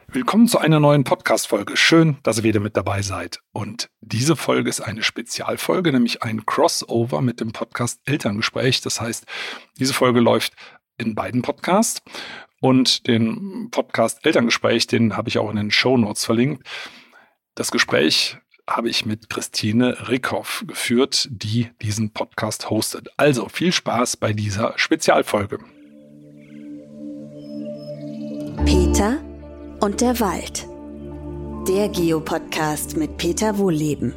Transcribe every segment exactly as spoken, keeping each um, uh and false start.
Willkommen zu einer neuen Podcast-Folge. Schön, dass ihr wieder mit dabei seid. Und diese Folge ist eine Spezialfolge, nämlich ein Crossover mit dem Podcast Elterngespräch. Das heißt, diese Folge läuft in beiden Podcasts. Und den Podcast Elterngespräch, den habe ich auch in den Shownotes verlinkt. Das Gespräch habe ich mit Christine Rickhoff geführt, die diesen Podcast hostet. Also viel Spaß bei dieser Spezialfolge. Peter und der Wald. Der Geo-Podcast mit Peter Wohlleben.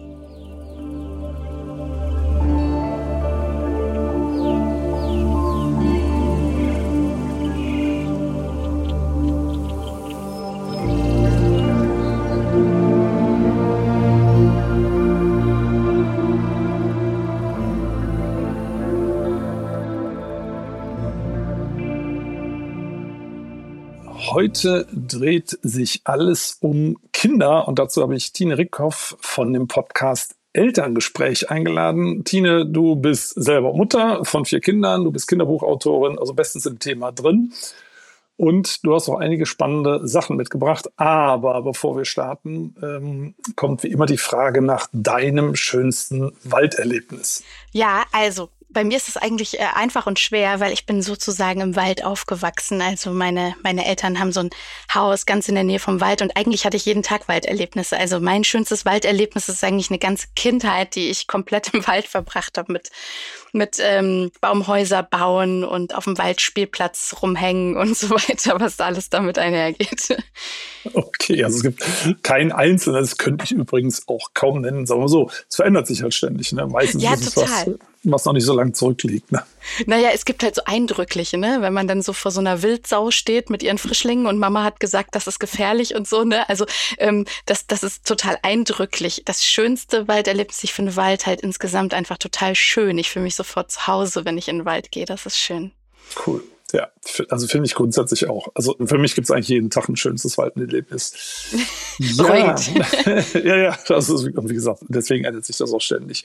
Heute dreht sich alles um Kinder und dazu habe ich Tine Rickhoff von dem Podcast Elterngespräch eingeladen. Tine, du bist selber Mutter von vier Kindern, du bist Kinderbuchautorin, also bestens im Thema drin. Und du hast auch einige spannende Sachen mitgebracht. Aber bevor wir starten, ähm, kommt wie immer die Frage nach deinem schönsten Walderlebnis. Ja, also bei mir ist es eigentlich äh, einfach und schwer, weil ich bin sozusagen im Wald aufgewachsen. Also meine meine Eltern haben so ein Haus ganz in der Nähe vom Wald und eigentlich hatte ich jeden Tag Walderlebnisse. Also mein schönstes Walderlebnis ist eigentlich eine ganze Kindheit, die ich komplett im Wald verbracht habe mit mit ähm, Baumhäuser bauen und auf dem Waldspielplatz rumhängen und so weiter, was da alles damit einhergeht. Okay, also es gibt kein einzelnes, das könnte ich übrigens auch kaum nennen, sagen wir so. Es verändert sich halt ständig, ne? Meistens ja, ist es total. was, was noch nicht so lange zurückliegt, ne? Naja, es gibt halt so eindrückliche, ne? Wenn man dann so vor so einer Wildsau steht mit ihren Frischlingen und Mama hat gesagt, das ist gefährlich und so, ne? Also ähm, das, das ist total eindrücklich. Das schönste Walderlebnis, ich finde Wald halt insgesamt einfach total schön. Ich fühle mich sofort zu Hause, wenn ich in den Wald gehe. Das ist schön. Cool. Ja, also finde ich grundsätzlich auch. Also für mich gibt es eigentlich jeden Tag ein schönstes Walderlebnis. Ja. ja, ja, das ist, wie gesagt, deswegen ändert sich das auch ständig.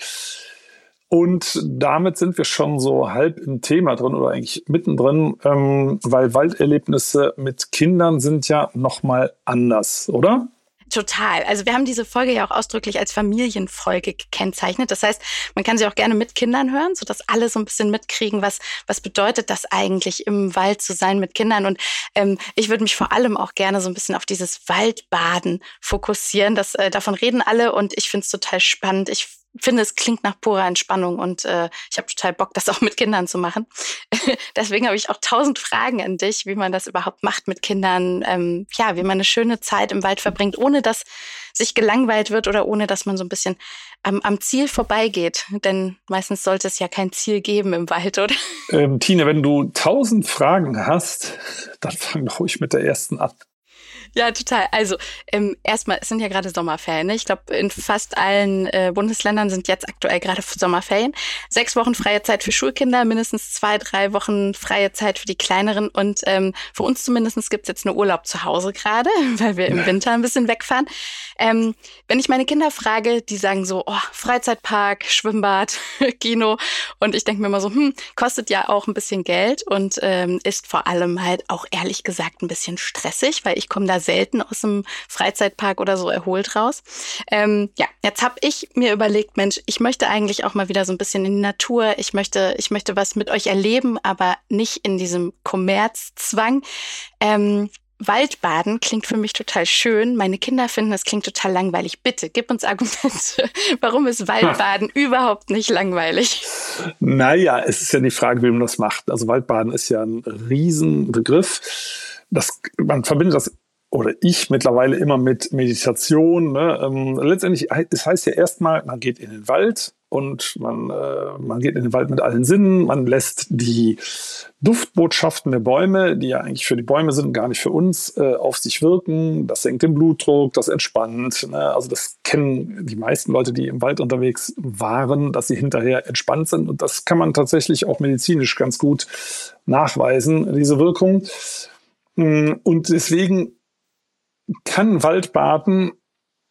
Und damit sind wir schon so halb im Thema drin oder eigentlich mittendrin, ähm, weil Walderlebnisse mit Kindern sind ja nochmal anders, oder? Total. Also wir haben diese Folge ja auch ausdrücklich als Familienfolge gekennzeichnet. Das heißt, man kann sie auch gerne mit Kindern hören, sodass alle so ein bisschen mitkriegen, was was bedeutet das eigentlich, im Wald zu sein mit Kindern. Und ähm, ich würde mich vor allem auch gerne so ein bisschen auf dieses Waldbaden fokussieren. Das, äh, davon reden alle und ich finde es total spannend. Ich finde, es klingt nach purer Entspannung und äh, ich habe total Bock, das auch mit Kindern zu machen. Deswegen habe ich auch tausend Fragen an dich, wie man das überhaupt macht mit Kindern. Ähm, ja, wie man eine schöne Zeit im Wald verbringt, ohne dass sich gelangweilt wird oder ohne dass man so ein bisschen am, am Ziel vorbeigeht. Denn meistens sollte es ja kein Ziel geben im Wald, oder? Ähm, Tine, wenn du tausend Fragen hast, dann fang doch ruhig mit der ersten an. Ja, total. Also ähm, erstmal, es sind ja gerade Sommerferien. Ne? Ich glaube, in fast allen äh, Bundesländern sind jetzt aktuell gerade Sommerferien. Sechs Wochen freie Zeit für Schulkinder, mindestens zwei, drei Wochen freie Zeit für die Kleineren. Und ähm, für uns zumindest gibt es jetzt einen Urlaub zu Hause gerade, weil wir im Winter ein bisschen wegfahren. Ähm, wenn ich meine Kinder frage, die sagen so, oh, Freizeitpark, Schwimmbad, Kino. Und ich denke mir immer so, hm, kostet ja auch ein bisschen Geld und ähm, ist vor allem halt auch ehrlich gesagt ein bisschen stressig, weil ich komme da selten aus dem Freizeitpark oder so erholt raus. Ähm, ja, jetzt habe ich mir überlegt, Mensch, ich möchte eigentlich auch mal wieder so ein bisschen in die Natur. Ich möchte, ich möchte was mit euch erleben, aber nicht in diesem Kommerzzwang. Ähm, Waldbaden klingt für mich total schön. Meine Kinder finden, es klingt total langweilig. Bitte, gib uns Argumente. Warum ist Waldbaden hm. überhaupt nicht langweilig? Naja, es ist ja die Frage, wie man das macht. Also Waldbaden ist ja ein Riesenbegriff. Das, man verbindet das, oder ich mittlerweile immer mit Meditation. Ne? Ähm, letztendlich, es heißt ja erstmal, man geht in den Wald und man, äh, man geht in den Wald mit allen Sinnen. Man lässt die Duftbotschaften der Bäume, die ja eigentlich für die Bäume sind, gar nicht für uns, äh, auf sich wirken. Das senkt den Blutdruck, das entspannt. Ne? Also das kennen die meisten Leute, die im Wald unterwegs waren, dass sie hinterher entspannt sind. Und das kann man tatsächlich auch medizinisch ganz gut nachweisen, diese Wirkung. Und deswegen kann Waldbaden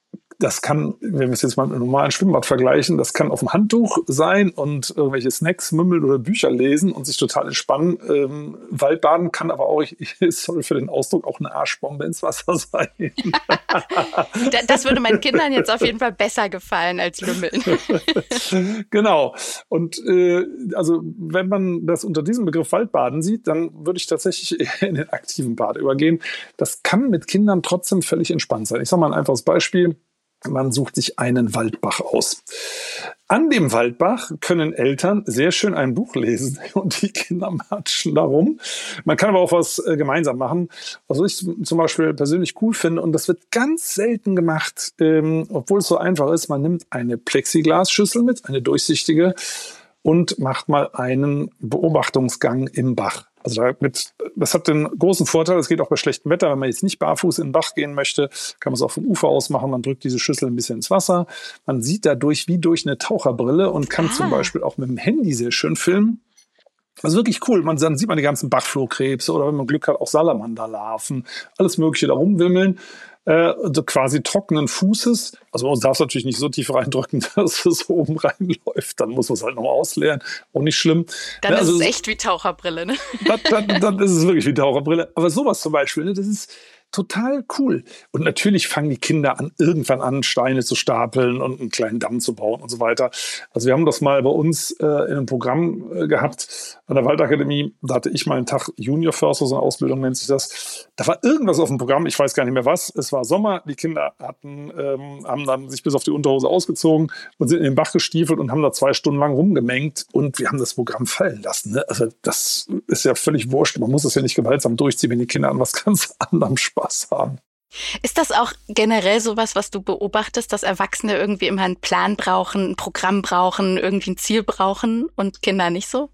das kann, wenn wir es jetzt mal mit einem normalen Schwimmbad vergleichen, das kann auf dem Handtuch sein und irgendwelche Snacks mümmeln oder Bücher lesen und sich total entspannen. Ähm, Waldbaden kann aber auch, ich, sorry für den Ausdruck, auch eine Arschbombe ins Wasser sein. Das würde meinen Kindern jetzt auf jeden Fall besser gefallen als Lümmeln. Genau. Und äh, also wenn man das unter diesem Begriff Waldbaden sieht, dann würde ich tatsächlich eher in den aktiven Bad übergehen. Das kann mit Kindern trotzdem völlig entspannt sein. Ich sage mal ein einfaches Beispiel. Man sucht sich einen Waldbach aus. An dem Waldbach können Eltern sehr schön ein Buch lesen und die Kinder matschen darum. Man kann aber auch was äh, gemeinsam machen, was ich zum Beispiel persönlich cool finde. Und das wird ganz selten gemacht, ähm, obwohl es so einfach ist. Man nimmt eine Plexiglasschüssel mit, eine durchsichtige, und macht mal einen Beobachtungsgang im Bach. Also damit, das hat den großen Vorteil, es geht auch bei schlechtem Wetter, wenn man jetzt nicht barfuß in den Bach gehen möchte, kann man es auch vom Ufer aus machen. Man drückt diese Schüssel ein bisschen ins Wasser. Man sieht dadurch wie durch eine Taucherbrille und kann ah. zum Beispiel auch mit dem Handy sehr schön filmen. Also wirklich cool. Man, dann sieht man die ganzen Bachflohkrebse oder wenn man Glück hat, auch Salamanderlarven, alles Mögliche da rumwimmeln. Äh, also quasi trockenen Fußes. Also man darf es natürlich nicht so tief reindrücken, dass es oben reinläuft. Dann muss man es halt noch ausleeren. Auch nicht schlimm. Dann also, ist es echt wie Taucherbrille, ne? Dann, dann, dann ist es wirklich wie Taucherbrille. Aber sowas zum Beispiel, ne, das ist total cool. Und natürlich fangen die Kinder an, irgendwann an, Steine zu stapeln und einen kleinen Damm zu bauen und so weiter. Also wir haben das mal bei uns äh, in einem Programm äh, gehabt an der Waldakademie. Da hatte ich mal einen Tag Junior Förster, so eine Ausbildung nennt sich das. Da war irgendwas auf dem Programm, ich weiß gar nicht mehr was. Es war Sommer, die Kinder hatten, ähm, haben dann sich bis auf die Unterhose ausgezogen und sind in den Bach gestiefelt und haben da zwei Stunden lang rumgemengt und wir haben das Programm fallen lassen. Ne? Also das ist ja völlig wurscht. Man muss das ja nicht gewaltsam durchziehen, wenn die Kinder an was ganz anderem Spaß haben. Ist das auch generell sowas, was du beobachtest, dass Erwachsene irgendwie immer einen Plan brauchen, ein Programm brauchen, irgendwie ein Ziel brauchen und Kinder nicht so?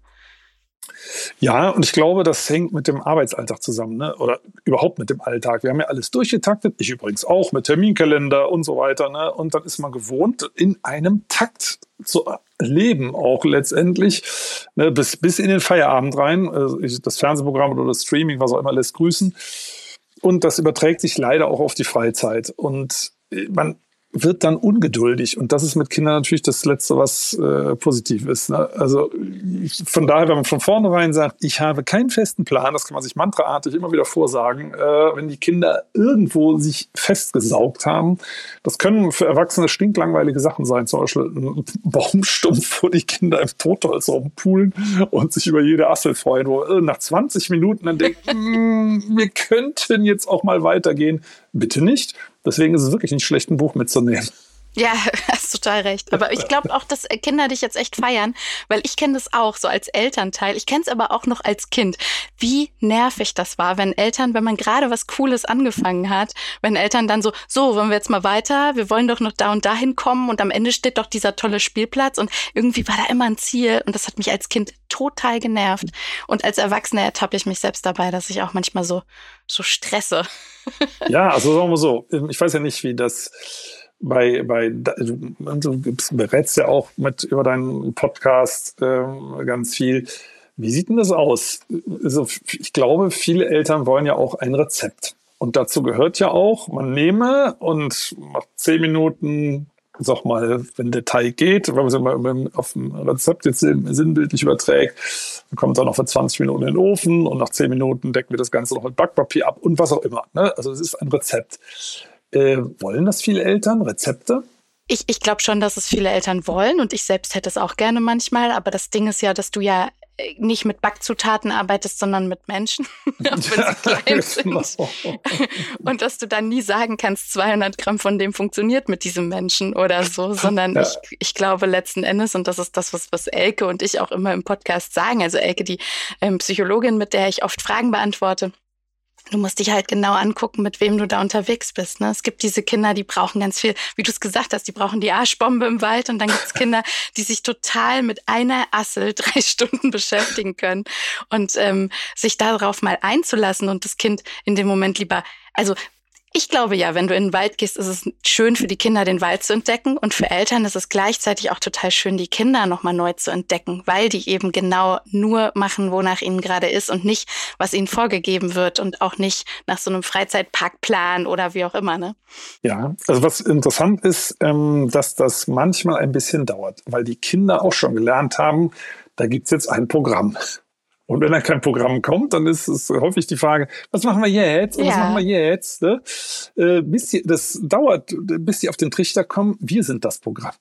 Ja, und ich glaube, das hängt mit dem Arbeitsalltag zusammen, ne? Oder überhaupt mit dem Alltag. Wir haben ja alles durchgetaktet, ich übrigens auch, mit Terminkalender und so weiter. Ne? Und dann ist man gewohnt, in einem Takt zu leben, auch letztendlich, ne? bis, bis in den Feierabend rein. Also das Fernsehprogramm oder das Streaming, was auch immer, lässt grüßen. Und das überträgt sich leider auch auf die Freizeit. Und man wird dann ungeduldig. Und das ist mit Kindern natürlich das Letzte, was äh, positiv ist. Ne? Also ich, von daher, wenn man von vornherein sagt, ich habe keinen festen Plan, das kann man sich mantraartig immer wieder vorsagen, äh, wenn die Kinder irgendwo sich festgesaugt haben. Das können für Erwachsene stinklangweilige Sachen sein. Zum Beispiel ein Baumstumpf, wo die Kinder im Totholz rumpulen und sich über jede Assel freuen, wo äh, nach zwanzig Minuten dann denken, wir könnten jetzt auch mal weitergehen. Bitte nicht. Deswegen ist es wirklich nicht schlecht, ein Buch mitzunehmen. Ja, hast total recht. Aber ich glaube auch, dass Kinder dich jetzt echt feiern, weil ich kenne das auch so als Elternteil. Ich kenne es aber auch noch als Kind, wie nervig das war, wenn Eltern, wenn man gerade was Cooles angefangen hat, wenn Eltern dann so, so, wollen wir jetzt mal weiter? Wir wollen doch noch da und dahin kommen und am Ende steht doch dieser tolle Spielplatz und irgendwie war da immer ein Ziel und das hat mich als Kind total genervt. Und als Erwachsene ertappe ich mich selbst dabei, dass ich auch manchmal so, so stresse. Ja, also sagen wir so, ich weiß ja nicht, wie das bei, bei du, du berätst ja auch mit über deinen Podcast ähm, ganz viel. Wie sieht denn das aus? Also ich glaube, viele Eltern wollen ja auch ein Rezept. Und dazu gehört ja auch, man nehme und macht zehn Minuten, sag mal, wenn der Teig geht, wenn man es mal auf dem Rezept jetzt sinnbildlich überträgt, dann kommt es auch noch für zwanzig Minuten in den Ofen und nach zehn Minuten decken wir das Ganze noch mit Backpapier ab und was auch immer. Ne? Also es ist ein Rezept. Äh, wollen das viele Eltern, Rezepte? Ich, ich glaube schon, dass es viele Eltern wollen und ich selbst hätte es auch gerne manchmal, aber das Ding ist ja, dass du ja nicht mit Backzutaten arbeitest, sondern mit Menschen, auch wenn sie klein sind. Und dass du dann nie sagen kannst, zweihundert Gramm von dem funktioniert mit diesem Menschen oder so, sondern ja. ich, ich glaube letzten Endes, und das ist das, was, was Elke und ich auch immer im Podcast sagen, also Elke, die ähm, Psychologin, mit der ich oft Fragen beantworte, du musst dich halt genau angucken, mit wem du da unterwegs bist. Ne? Es gibt diese Kinder, die brauchen ganz viel, wie du es gesagt hast, die brauchen die Arschbombe im Wald und dann gibt es Kinder, die sich total mit einer Assel drei Stunden beschäftigen können und ähm, sich darauf mal einzulassen und das Kind in dem Moment lieber, also Ich glaube ja, wenn du in den Wald gehst, ist es schön für die Kinder, den Wald zu entdecken. Und für Eltern ist es gleichzeitig auch total schön, die Kinder nochmal neu zu entdecken, weil die eben genau nur machen, wonach ihnen gerade ist und nicht, was ihnen vorgegeben wird und auch nicht nach so einem Freizeitparkplan oder wie auch immer. Ne? Ja, also was interessant ist, ähm, dass das manchmal ein bisschen dauert, weil die Kinder auch schon gelernt haben, da gibt's jetzt ein Programm. Und wenn da kein Programm kommt, dann ist es häufig die Frage, was machen wir jetzt? Und Ja. was machen wir jetzt? Ne? Äh, bis die, das dauert, bis die auf den Trichter kommen. Wir sind das Programm.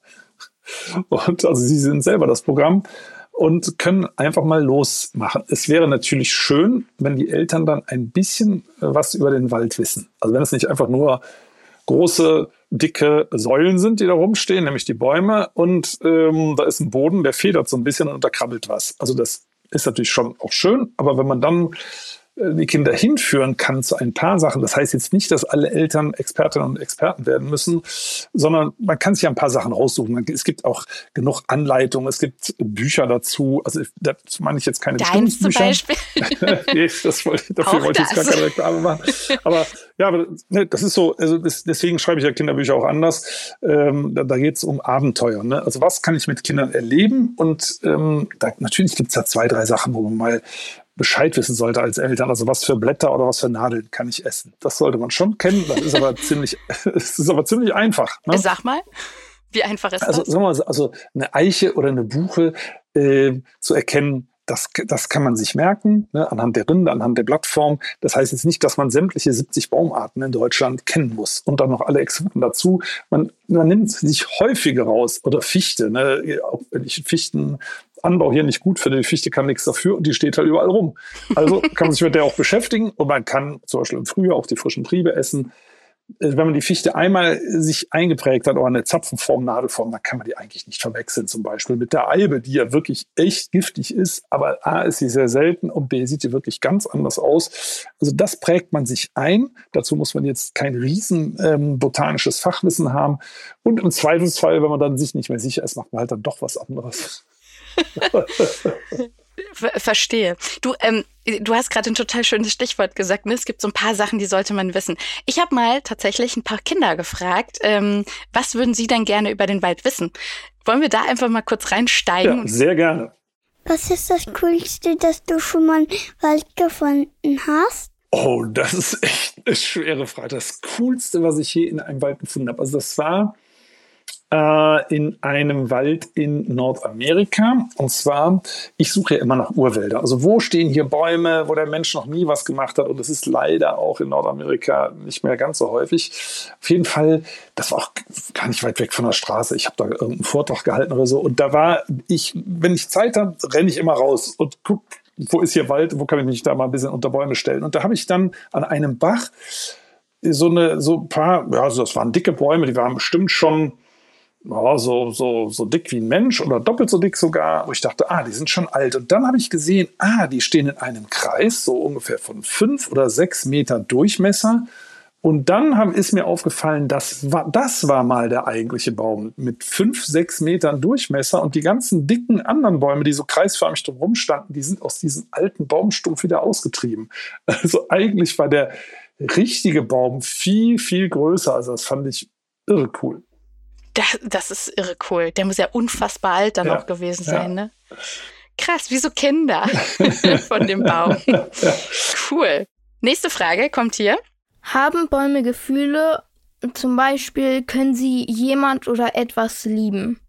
Und also sie sind selber das Programm und können einfach mal losmachen. Es wäre natürlich schön, wenn die Eltern dann ein bisschen was über den Wald wissen. Also wenn es nicht einfach nur große, dicke Säulen sind, die da rumstehen, nämlich die Bäume. Und ähm, da ist ein Boden, der federt so ein bisschen und da krabbelt was. Also das ist natürlich schon auch schön, aber wenn man dann äh, die Kinder hinführen kann zu ein paar Sachen, das heißt jetzt nicht, dass alle Eltern Expertinnen und Experten werden müssen, sondern man kann sich ja ein paar Sachen raussuchen. Man, es gibt auch genug Anleitungen, es gibt Bücher dazu. Also das meine ich jetzt keine Deins zum Bücher. Beispiel. Nee, das wollte, dafür Auch wollte ich jetzt das. gar keine Reklame machen. Aber ja, aber, ne, das ist so, also das, deswegen schreibe ich ja Kinderbücher auch anders. Ähm, da da geht es um Abenteuer. Ne? Also was kann ich mit Kindern erleben? Und ähm, da, natürlich gibt es da zwei, drei Sachen, wo man mal Bescheid wissen sollte als Eltern. Also was für Blätter oder was für Nadeln kann ich essen? Das sollte man schon kennen. Das ist aber ziemlich, es ist aber ziemlich einfach. Ne? Sag mal, wie einfach ist Also, das? sagen wir mal, also eine Eiche oder eine Buche äh, zu erkennen, das, das kann man sich merken, ne, anhand der Rinde, anhand der Blattform. Das heißt jetzt nicht, dass man sämtliche siebzig Baumarten in Deutschland kennen muss und dann noch alle Exoten dazu. Man, man nimmt sich häufiger raus. Oder Fichte. Ne, auch wenn ich Fichtenanbau hier nicht gut finde, die Fichte kann nichts dafür und die steht halt überall rum. Also kann man sich mit der auch beschäftigen und man kann zum Beispiel im Frühjahr auch die frischen Triebe essen. Wenn man die Fichte einmal sich eingeprägt hat, oder eine Zapfenform, Nadelform, dann kann man die eigentlich nicht verwechseln, zum Beispiel mit der Eibe, die ja wirklich echt giftig ist, aber A, ist sie sehr selten und B, sieht die wirklich ganz anders aus. Also das prägt man sich ein. Dazu muss man jetzt kein riesen ähm, botanisches Fachwissen haben. Und im Zweifelsfall, wenn man dann sich nicht mehr sicher ist, macht man halt dann doch was anderes. Ver- Verstehe. Du, ähm, du hast gerade ein total schönes Stichwort gesagt. Ne? Es gibt so ein paar Sachen, die sollte man wissen. Ich habe mal tatsächlich ein paar Kinder gefragt, ähm, was würden sie denn gerne über den Wald wissen? Wollen wir da einfach mal kurz reinsteigen? Ja, sehr gerne. Was ist das Coolste, dass du schon mal im Wald gefunden hast? Oh, das ist echt eine schwere Frage. Das Coolste, was ich je in einem Wald gefunden habe. Also das war äh, in einem Wald in Nordamerika. Und zwar, ich suche ja immer nach Urwälder. Also wo stehen hier Bäume, wo der Mensch noch nie was gemacht hat. Und das ist leider auch in Nordamerika nicht mehr ganz so häufig. Auf jeden Fall, das war auch gar nicht weit weg von der Straße. Ich habe da irgendeinen Vortrag gehalten oder so. Und da war ich, wenn ich Zeit habe, renne ich immer raus und gucke, wo ist hier Wald, wo kann ich mich da mal ein bisschen unter Bäume stellen. Und da habe ich dann an einem Bach so eine, so ein paar, ja, also das waren dicke Bäume, die waren bestimmt schon ja, so, so, so dick wie ein Mensch oder doppelt so dick sogar, wo ich dachte, ah, die sind schon alt. Und dann habe ich gesehen, ah, die stehen in einem Kreis, so ungefähr von fünf oder sechs Meter Durchmesser. Und dann haben, ist mir aufgefallen, das war, das war mal der eigentliche Baum mit fünf, sechs Metern Durchmesser. Und die ganzen dicken anderen Bäume, die so kreisförmig drumherum standen, die sind aus diesem alten Baumstumpf wieder ausgetrieben. Also eigentlich war der richtige Baum viel, viel größer. Also das fand ich irre cool. Das, das ist irre cool. Der muss ja unfassbar alt dann Ja, auch gewesen ja. sein, ne? Krass, wie so Kinder von dem Baum. Cool. Nächste Frage kommt hier. Haben Bäume Gefühle? Zum Beispiel, können sie jemand oder etwas lieben?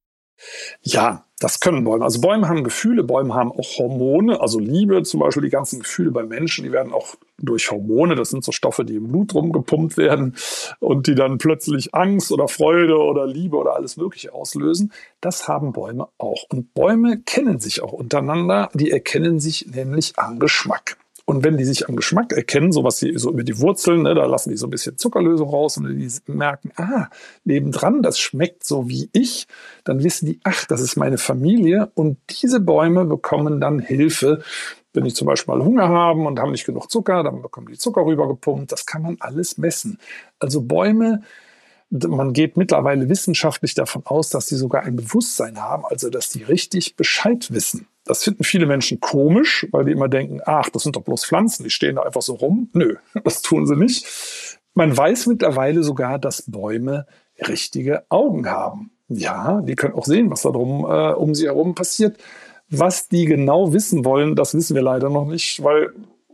Ja, das können Bäume. Also Bäume haben Gefühle, Bäume haben auch Hormone, also Liebe, zum Beispiel die ganzen Gefühle bei Menschen, die werden auch durch Hormone, das sind so Stoffe, die im Blut rumgepumpt werden und die dann plötzlich Angst oder Freude oder Liebe oder alles Mögliche auslösen. Das haben Bäume auch. Und Bäume kennen sich auch untereinander, die erkennen sich nämlich am Geschmack. Und wenn die sich am Geschmack erkennen, so was sie so über die Wurzeln, ne, da lassen die so ein bisschen Zuckerlösung raus und die merken, ah, nebendran, das schmeckt so wie ich, dann wissen die, ach, das ist meine Familie. Und diese Bäume bekommen dann Hilfe. Wenn die zum Beispiel mal Hunger haben und haben nicht genug Zucker, dann bekommen die Zucker rübergepumpt. Das kann man alles messen. Also Bäume, man geht mittlerweile wissenschaftlich davon aus, dass die sogar ein Bewusstsein haben, also dass die richtig Bescheid wissen. Das finden viele Menschen komisch, weil die immer denken, ach, das sind doch bloß Pflanzen, die stehen da einfach so rum. Nö, das tun sie nicht. Man weiß mittlerweile sogar, dass Bäume richtige Augen haben. Ja, die können auch sehen, was da drum äh, um sie herum passiert. Was die genau wissen wollen, das wissen wir leider noch nicht, weil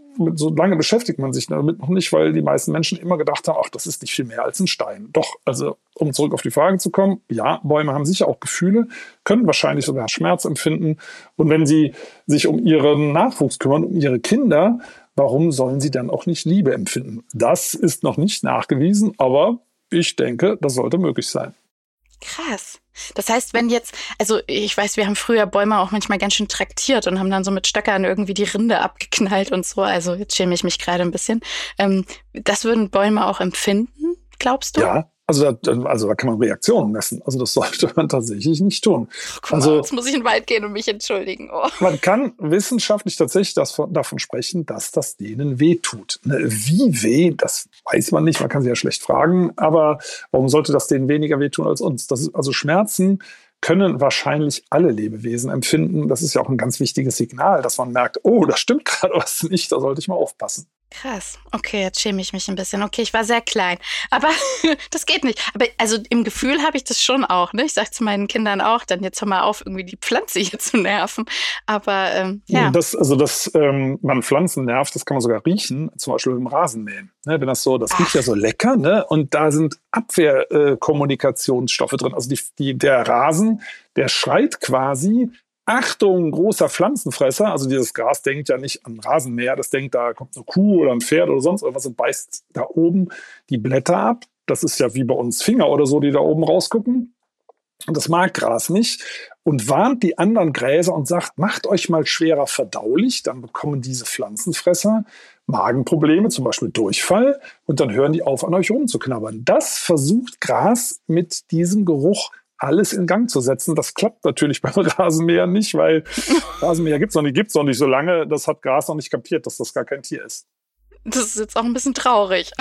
so lange beschäftigt man sich damit noch nicht, weil die meisten Menschen immer gedacht haben, ach, das ist nicht viel mehr als ein Stein. Doch, also um zurück auf die Frage zu kommen, ja, Bäume haben sicher auch Gefühle, können wahrscheinlich sogar Schmerz empfinden. Und wenn sie sich um ihren Nachwuchs kümmern, um ihre Kinder, warum sollen sie dann auch nicht Liebe empfinden? Das ist noch nicht nachgewiesen, aber ich denke, das sollte möglich sein. Krass. Das heißt, wenn jetzt, also ich weiß, wir haben früher Bäume auch manchmal ganz schön traktiert und haben dann so mit Stöckern irgendwie die Rinde abgeknallt und so. Also jetzt schäme ich mich gerade ein bisschen. Ähm, das würden Bäume auch empfinden, glaubst du? Ja, also da, also da kann man Reaktionen messen. Also das sollte man tatsächlich nicht tun. Oh, guck also mal, jetzt muss ich in den Wald gehen und mich entschuldigen. Oh. Man kann wissenschaftlich tatsächlich das, davon sprechen, dass das denen wehtut. Wie weh, das weiß man nicht. Man kann sie ja schlecht fragen. Aber warum sollte das denen weniger wehtun als uns? Das ist, also Schmerzen können wahrscheinlich alle Lebewesen empfinden. Das ist ja auch ein ganz wichtiges Signal, dass man merkt, oh, da stimmt gerade was nicht, da sollte ich mal aufpassen. Krass. Okay, jetzt schäme ich mich ein bisschen. Okay, ich war sehr klein. Aber das geht nicht. Aber also im Gefühl habe ich das schon auch. Ne? Ich sage zu meinen Kindern auch, dann jetzt hör mal auf, irgendwie die Pflanze hier zu nerven. Aber ähm, ja. Das, also, dass ähm, man Pflanzen nervt, das kann man sogar riechen, zum Beispiel beim Rasenmähen. Ne? Wenn das so, das riecht ja so lecker, ne? Und da sind Abwehrkommunikationsstoffe äh, drin. Also die, die, der Rasen, der schreit quasi, Achtung, großer Pflanzenfresser. Also dieses Gras denkt ja nicht an Rasenmäher, das denkt, da kommt eine Kuh oder ein Pferd oder sonst irgendwas und beißt da oben die Blätter ab. Das ist ja wie bei uns Finger oder so, die da oben rausgucken. Und das mag Gras nicht und warnt die anderen Gräser und sagt, macht euch mal schwerer verdaulich, dann bekommen diese Pflanzenfresser Magenprobleme, zum Beispiel Durchfall, und dann hören die auf, an euch rumzuknabbern. Das versucht Gras mit diesem Geruch alles in Gang zu setzen. Das klappt natürlich beim Rasenmäher nicht, weil Rasenmäher gibt es noch nicht, gibt's noch nicht so lange. Das hat Gras noch nicht kapiert, dass das gar kein Tier ist. Das ist jetzt auch ein bisschen traurig.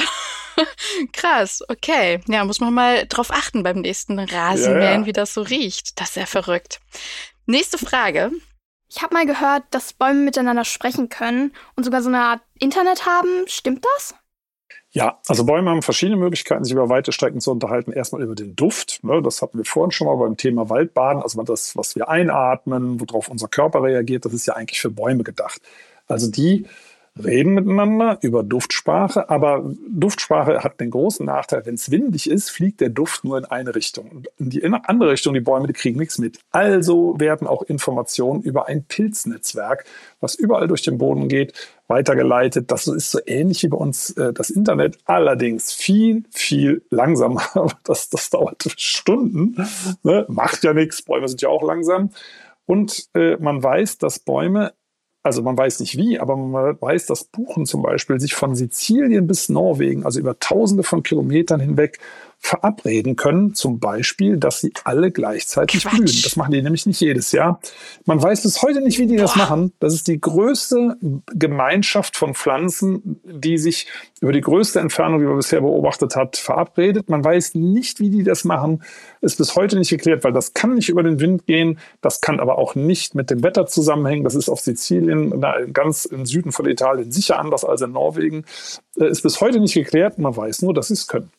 Krass, okay. Ja, muss man mal drauf achten beim nächsten Rasenmähen, ja, ja. wie das so riecht. Das ist ja verrückt. Nächste Frage. Ich habe mal gehört, dass Bäume miteinander sprechen können und sogar so eine Art Internet haben. Stimmt das? Ja, also Bäume haben verschiedene Möglichkeiten, sich über weite Strecken zu unterhalten. Erstmal über den Duft. Ne, das hatten wir vorhin schon mal beim Thema Waldbaden. Also das, was wir einatmen, worauf unser Körper reagiert, das ist ja eigentlich für Bäume gedacht. Also die reden miteinander über Duftsprache, aber Duftsprache hat den großen Nachteil, wenn es windig ist, fliegt der Duft nur in eine Richtung. Und in die andere Richtung, die Bäume, die kriegen nichts mit. Also werden auch Informationen über ein Pilznetzwerk, was überall durch den Boden geht, weitergeleitet. Das ist so ähnlich wie bei uns äh, das Internet, allerdings viel, viel langsamer. Das, das dauert Stunden, ne? Macht ja nichts, Bäume sind ja auch langsam. Und äh, man weiß, dass Bäume, also man weiß nicht wie, aber man weiß, dass Buchen zum Beispiel sich von Sizilien bis Norwegen, also über tausende von Kilometern hinweg, verabreden können, zum Beispiel, dass sie alle gleichzeitig Quatsch. blühen. Das machen die nämlich nicht jedes Jahr. Man weiß bis heute nicht, wie die das machen. Das ist die größte Gemeinschaft von Pflanzen, die sich über die größte Entfernung, die man bisher beobachtet hat, verabredet. Man weiß nicht, wie die das machen. Ist bis heute nicht geklärt, weil das kann nicht über den Wind gehen. Das kann aber auch nicht mit dem Wetter zusammenhängen. Das ist auf Sizilien, ganz im Süden von Italien, sicher anders als in Norwegen. Ist bis heute nicht geklärt. Man weiß nur, dass sie es können.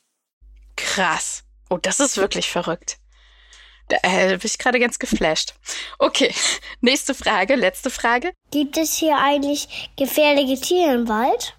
Krass. Oh, das ist wirklich verrückt. Da äh, bin ich gerade ganz geflasht. Okay, nächste Frage, letzte Frage. Gibt es hier eigentlich gefährliche Tiere im Wald?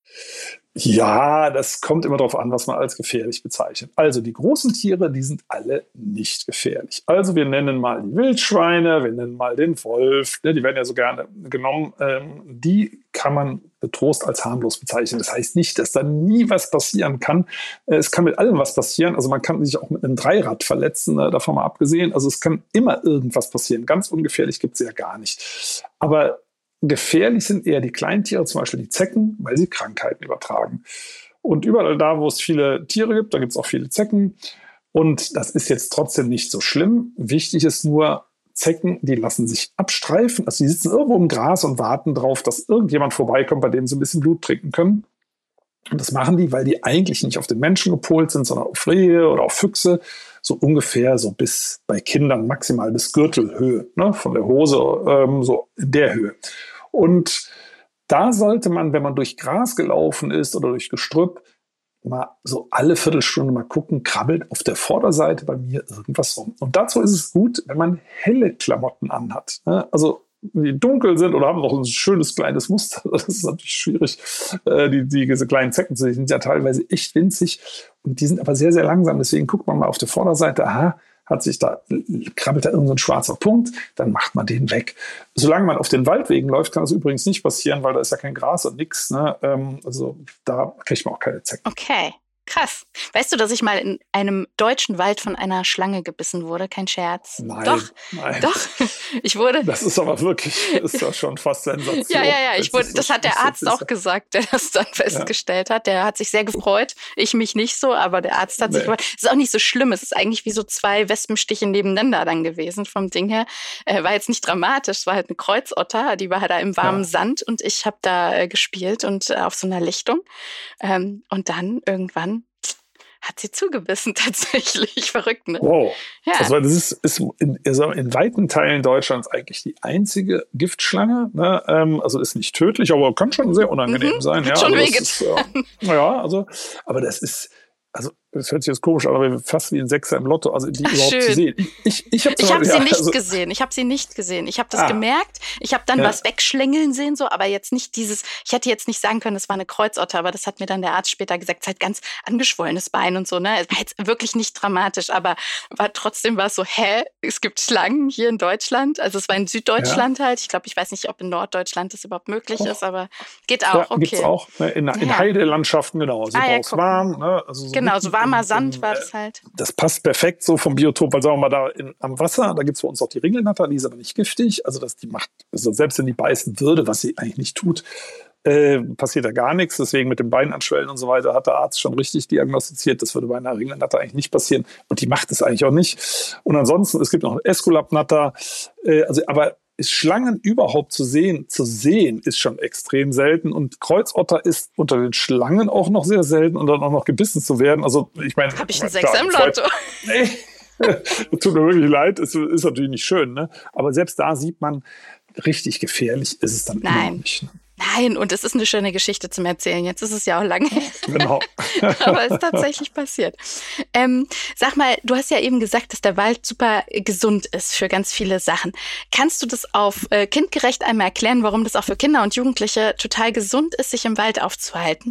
Ja, das kommt immer darauf an, was man als gefährlich bezeichnet. Also die großen Tiere, die sind alle nicht gefährlich. Also wir nennen mal die Wildschweine, wir nennen mal den Wolf, ne, die werden ja so gerne genommen. Ähm, die kann man getrost als harmlos bezeichnen. Das heißt nicht, dass da nie was passieren kann. Äh, es kann mit allem was passieren. Also man kann sich auch mit einem Dreirad verletzen, ne, davon mal abgesehen. Also es kann immer irgendwas passieren. Ganz ungefährlich gibt es ja gar nicht. Aber gefährlich sind eher die Kleintiere, zum Beispiel die Zecken, weil sie Krankheiten übertragen. Und überall da, wo es viele Tiere gibt, da gibt es auch viele Zecken. Und das ist jetzt trotzdem nicht so schlimm. Wichtig ist nur, Zecken, die lassen sich abstreifen. Also die sitzen irgendwo im Gras und warten darauf, dass irgendjemand vorbeikommt, bei dem sie ein bisschen Blut trinken können. Und das machen die, weil die eigentlich nicht auf den Menschen gepolt sind, sondern auf Rehe oder auf Füchse. So ungefähr so bis bei Kindern maximal bis Gürtelhöhe, ne, von der Hose, ähm, so in der Höhe. Und da sollte man, wenn man durch Gras gelaufen ist oder durch Gestrüpp, mal so alle Viertelstunde mal gucken, krabbelt auf der Vorderseite bei mir irgendwas rum. Und dazu ist es gut, wenn man helle Klamotten anhat. Ne? Also die dunkel sind oder haben noch ein schönes kleines Muster. Das ist natürlich schwierig. Äh, die, die, diese kleinen Zecken die sind ja teilweise echt winzig und die sind aber sehr, sehr langsam. Deswegen guckt man mal auf der Vorderseite, aha, hat sich da, krabbelt da irgendein so schwarzer Punkt, dann macht man den weg. Solange man auf den Waldwegen läuft, kann das übrigens nicht passieren, weil da ist ja kein Gras und nichts. Ne? Ähm, also da kriegt man auch keine Zecken. Okay. Krass. Weißt du, dass ich mal in einem deutschen Wald von einer Schlange gebissen wurde? Kein Scherz. Nein, Doch, nein. doch. Ich wurde. Das ist aber wirklich, ist doch schon fast Sensation. Ja, ja, ja. Ich wurde, das hat der Arzt auch gesagt, der das dann festgestellt hat. Der hat sich sehr gefreut. Ich mich nicht so, aber der Arzt hat sich gefreut. Es ist auch nicht so schlimm. Es ist eigentlich wie so zwei Wespenstiche nebeneinander dann gewesen vom Ding her. Äh, war jetzt nicht dramatisch. Es war halt eine Kreuzotter. Die war da im warmen ja. Sand und ich habe da äh, gespielt und äh, auf so einer Lichtung. Ähm, und dann irgendwann hat sie zugebissen, tatsächlich. Verrückt, ne? Wow. Ja. Also das ist, ist in, also in weiten Teilen Deutschlands eigentlich die einzige Giftschlange. Ne? Ähm, also ist nicht tödlich, aber kann schon sehr unangenehm mhm. sein. Ja, schon also wehgetan. Ja, ja, also, aber das ist, also das hört sich jetzt komisch an, aber fast wie ein Sechser im Lotto, also die Ach, überhaupt schön. zu sehen. Ich, ich, ich habe ich hab sie ja, nicht also, gesehen. Ich habe sie nicht gesehen. Ich habe das ah. gemerkt. Ich habe dann ja. was wegschlängeln sehen, so, aber jetzt nicht dieses, ich hätte jetzt nicht sagen können, das war eine Kreuzotter, aber das hat mir dann der Arzt später gesagt, es ist halt ganz angeschwollenes Bein und so, ne? Es war jetzt wirklich nicht dramatisch, aber war trotzdem war es so, hä, es gibt Schlangen hier in Deutschland. Also es war in Süddeutschland ja. halt. Ich glaube, ich weiß nicht, ob in Norddeutschland das überhaupt möglich oh. ist, aber geht auch, ja, okay. Gibt's auch, ne? In, in ja. Heidelandschaften, genau. Sie ah, ja, warm, ne? Also so genau, so warmer in, Sand in, war das halt. Das passt perfekt so vom Biotop, weil sagen wir mal da in, am Wasser, da gibt es bei uns auch die Ringelnatter, die ist aber nicht giftig. Also das, die macht, also selbst wenn die beißen würde, was sie eigentlich nicht tut, äh, passiert da gar nichts. Deswegen mit dem Bein anschwellen und so weiter hat der Arzt schon richtig diagnostiziert. Das würde bei einer Ringelnatter eigentlich nicht passieren. Und die macht es eigentlich auch nicht. Und ansonsten, es gibt noch einen Esculapnatter. Äh, also, aber Schlangen überhaupt zu sehen, zu sehen, ist schon extrem selten. Und Kreuzotter ist unter den Schlangen auch noch sehr selten und dann auch noch gebissen zu werden. Also ich meine, habe ich einen Sechser im Lotto? Nee, tut mir wirklich leid. Es ist natürlich nicht schön, ne? Aber selbst da sieht man, richtig gefährlich ist es dann Nein. immer nicht. Ne? Nein, und es ist eine schöne Geschichte zum Erzählen. Jetzt ist es ja auch lange her. Genau. Aber es ist tatsächlich passiert. Ähm, sag mal, du hast ja eben gesagt, dass der Wald super gesund ist für ganz viele Sachen. Kannst du das auf äh, kindgerecht einmal erklären, warum das auch für Kinder und Jugendliche total gesund ist, sich im Wald aufzuhalten?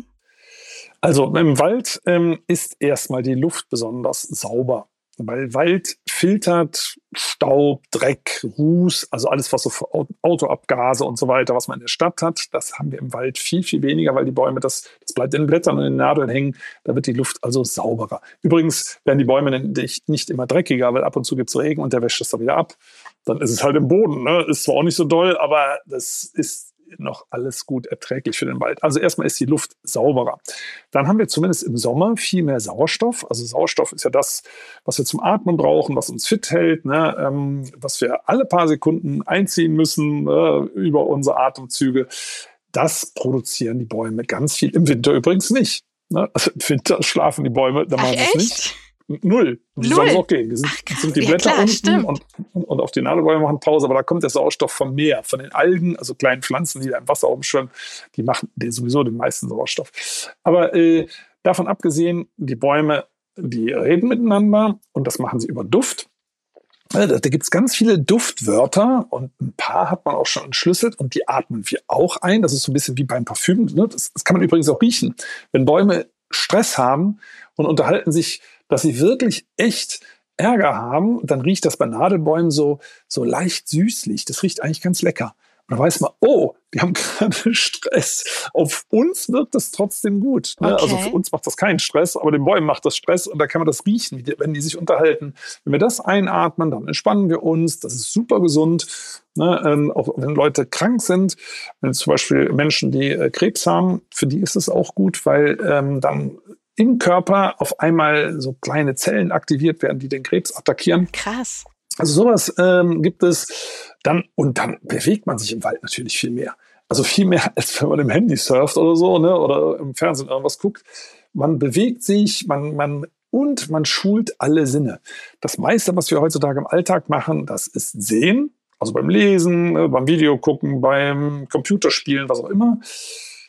Also im Wald ähm, ist erstmal die Luft besonders sauber. Weil Wald filtert Staub, Dreck, Ruß, also alles, was so für Autoabgase und so weiter, was man in der Stadt hat, das haben wir im Wald viel, viel weniger, weil die Bäume, das, das bleibt in den Blättern und in den Nadeln hängen, da wird die Luft also sauberer. Übrigens werden die Bäume nicht, nicht immer dreckiger, weil ab und zu gibt es Regen und der wäscht das dann wieder ab. Dann ist es halt im Boden, ne? Ist zwar auch nicht so doll, aber das ist noch alles gut erträglich für den Wald. Also erstmal ist die Luft sauberer. Dann haben wir zumindest im Sommer viel mehr Sauerstoff. Also Sauerstoff ist ja das, was wir zum Atmen brauchen, was uns fit hält, ne? ähm, was wir alle paar Sekunden einziehen müssen äh, über unsere Atemzüge. Das produzieren die Bäume ganz viel. Im Winter übrigens nicht. Ne? Also im Winter schlafen die Bäume, da machen sie es nicht. Null. Die sollen es auch gehen. Die sind, Ach, sind die ja, Blätter klar, unten und, und auf die Nadelbäume machen Pause, aber da kommt der Sauerstoff vom Meer, von den Algen, also kleinen Pflanzen, die da im Wasser rumschwimmen, die machen sowieso den meisten Sauerstoff. Aber äh, davon abgesehen, die Bäume, die reden miteinander und das machen sie über Duft. Da, da gibt es ganz viele Duftwörter und ein paar hat man auch schon entschlüsselt und die atmen wir auch ein. Das ist so ein bisschen wie beim Parfüm. Ne? Das, das kann man übrigens auch riechen. Wenn Bäume Stress haben und unterhalten sich, dass sie wirklich echt Ärger haben, dann riecht das bei Nadelbäumen so, so leicht süßlich. Das riecht eigentlich ganz lecker. Und dann weiß man, oh, die haben gerade Stress. Auf uns wirkt das trotzdem gut. Ne? Okay. Also für uns macht das keinen Stress, aber den Bäumen macht das Stress und da kann man das riechen, wenn die sich unterhalten. Wenn wir das einatmen, dann entspannen wir uns. Das ist super gesund. Ne? Ähm, auch wenn Leute krank sind, wenn zum Beispiel Menschen, die äh, Krebs haben, für die ist es auch gut, weil ähm, dann im Körper auf einmal so kleine Zellen aktiviert werden, die den Krebs attackieren. Krass. Also sowas ähm, gibt es dann und dann bewegt man sich im Wald natürlich viel mehr. Also viel mehr, als wenn man im Handy surft oder so, ne, oder im Fernsehen irgendwas guckt. Man bewegt sich, man, man und man schult alle Sinne. Das meiste, was wir heutzutage im Alltag machen, das ist Sehen, also beim Lesen, beim Video gucken, beim Computerspielen, was auch immer.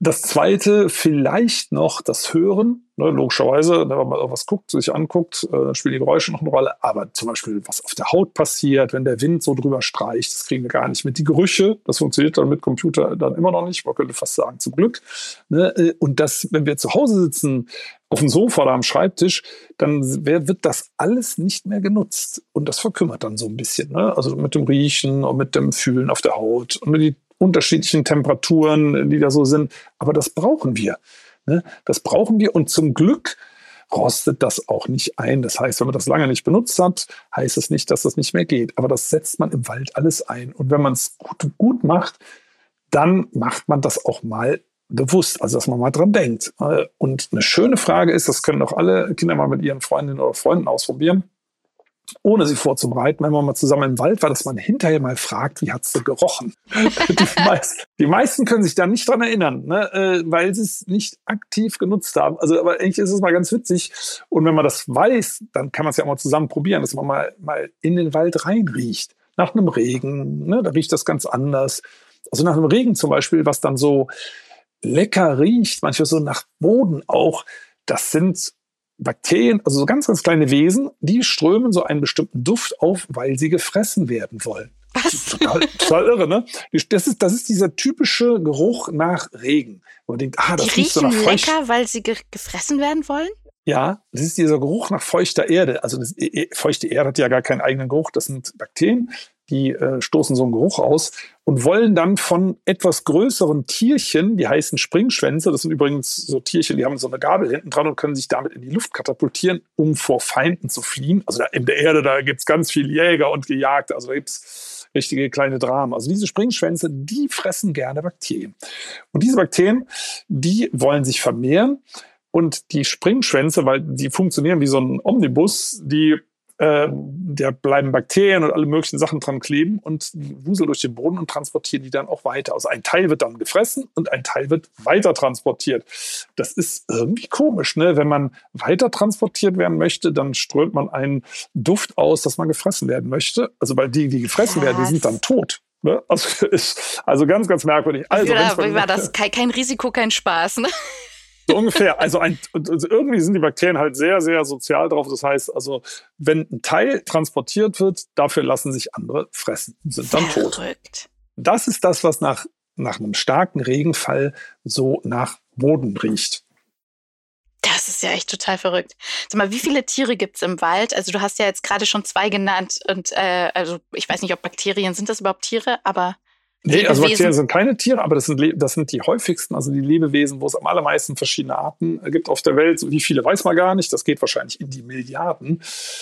Das Zweite, vielleicht noch das Hören. Ne, logischerweise, wenn man mal irgendwas guckt, sich anguckt, äh, dann spielen die Geräusche noch eine Rolle. Aber zum Beispiel, was auf der Haut passiert, wenn der Wind so drüber streicht, das kriegen wir gar nicht mit. Die Gerüche, das funktioniert dann mit Computer dann immer noch nicht. Man könnte fast sagen, zum Glück. Ne, und das, wenn wir zu Hause sitzen, auf dem Sofa oder am Schreibtisch, dann wird das alles nicht mehr genutzt. Und das verkümmert dann so ein bisschen. Ne? Also mit dem Riechen und mit dem Fühlen auf der Haut und mit die unterschiedlichen Temperaturen, die da so sind. Aber das brauchen wir. Ne? Das brauchen wir. Und zum Glück rostet das auch nicht ein. Das heißt, wenn man das lange nicht benutzt hat, heißt es nicht, dass das nicht mehr geht. Aber das setzt man im Wald alles ein. Und wenn man es gut, gut macht, dann macht man das auch mal bewusst. Also, dass man mal dran denkt. Und eine schöne Frage ist, das können auch alle Kinder mal mit ihren Freundinnen oder Freunden ausprobieren, ohne sie vorzubereiten, wenn man mal zusammen im Wald war, dass man hinterher mal fragt, wie hat es so gerochen? die, meisten, die meisten können sich da nicht dran erinnern, ne, äh, weil sie es nicht aktiv genutzt haben. Also, aber eigentlich ist es mal ganz witzig. Und wenn man das weiß, dann kann man es ja auch mal zusammen probieren, dass man mal, mal in den Wald reinriecht. Nach einem Regen, ne, da riecht das ganz anders. Also nach einem Regen zum Beispiel, was dann so lecker riecht, manchmal so nach Boden auch, das sind Bakterien, also so ganz, ganz kleine Wesen, die strömen so einen bestimmten Duft auf, weil sie gefressen werden wollen. Was? Total, total irre, ne? Das ist, das ist dieser typische Geruch nach Regen. Wo man denkt, ah, das die riecht so riechen nach feucht. lecker, weil sie ge- gefressen werden wollen? Ja, das ist dieser Geruch nach feuchter Erde. Also das, e- feuchte Erde hat ja gar keinen eigenen Geruch. Das sind Bakterien, die äh, stoßen so einen Geruch aus und wollen dann von etwas größeren Tierchen, die heißen Springschwänze, das sind übrigens so Tierchen, die haben so eine Gabel hinten dran und können sich damit in die Luft katapultieren, um vor Feinden zu fliehen. Also da in der Erde, da gibt's ganz viele Jäger und Gejagte, also da gibt's richtige kleine Dramen. Also diese Springschwänze, die fressen gerne Bakterien. Und diese Bakterien, die wollen sich vermehren. Und die Springschwänze, weil die funktionieren wie so ein Omnibus, die, äh, da bleiben Bakterien und alle möglichen Sachen dran kleben und wuseln durch den Boden und transportieren die dann auch weiter. Also ein Teil wird dann gefressen und ein Teil wird weiter transportiert. Das ist irgendwie komisch, ne? Wenn man weiter transportiert werden möchte, dann strömt man einen Duft aus, dass man gefressen werden möchte. Also weil die, die gefressen Was? werden, die sind dann tot. Ne? Also, ist, also ganz, ganz merkwürdig. Also, wie, war, wie war das? Kein, kein Risiko, kein Spaß, ne? So ungefähr. Also, ein, also irgendwie sind die Bakterien halt sehr, sehr sozial drauf. Das heißt also, wenn ein Teil transportiert wird, dafür lassen sich andere fressen und sind dann tot. Verrückt. Das ist das, was nach, nach einem starken Regenfall so nach Boden riecht. Das ist ja echt total verrückt. Sag mal, wie viele Tiere gibt's im Wald? Also du hast ja jetzt gerade schon zwei genannt. Und äh, also ich weiß nicht, ob Bakterien, sind das überhaupt Tiere? Aber Nee, also Bakterien sind keine Tiere, aber das sind, Le- das sind die häufigsten, also die Lebewesen, wo es am allermeisten verschiedene Arten gibt auf der Welt. Wie viele weiß man gar nicht, das geht wahrscheinlich in die Milliarden.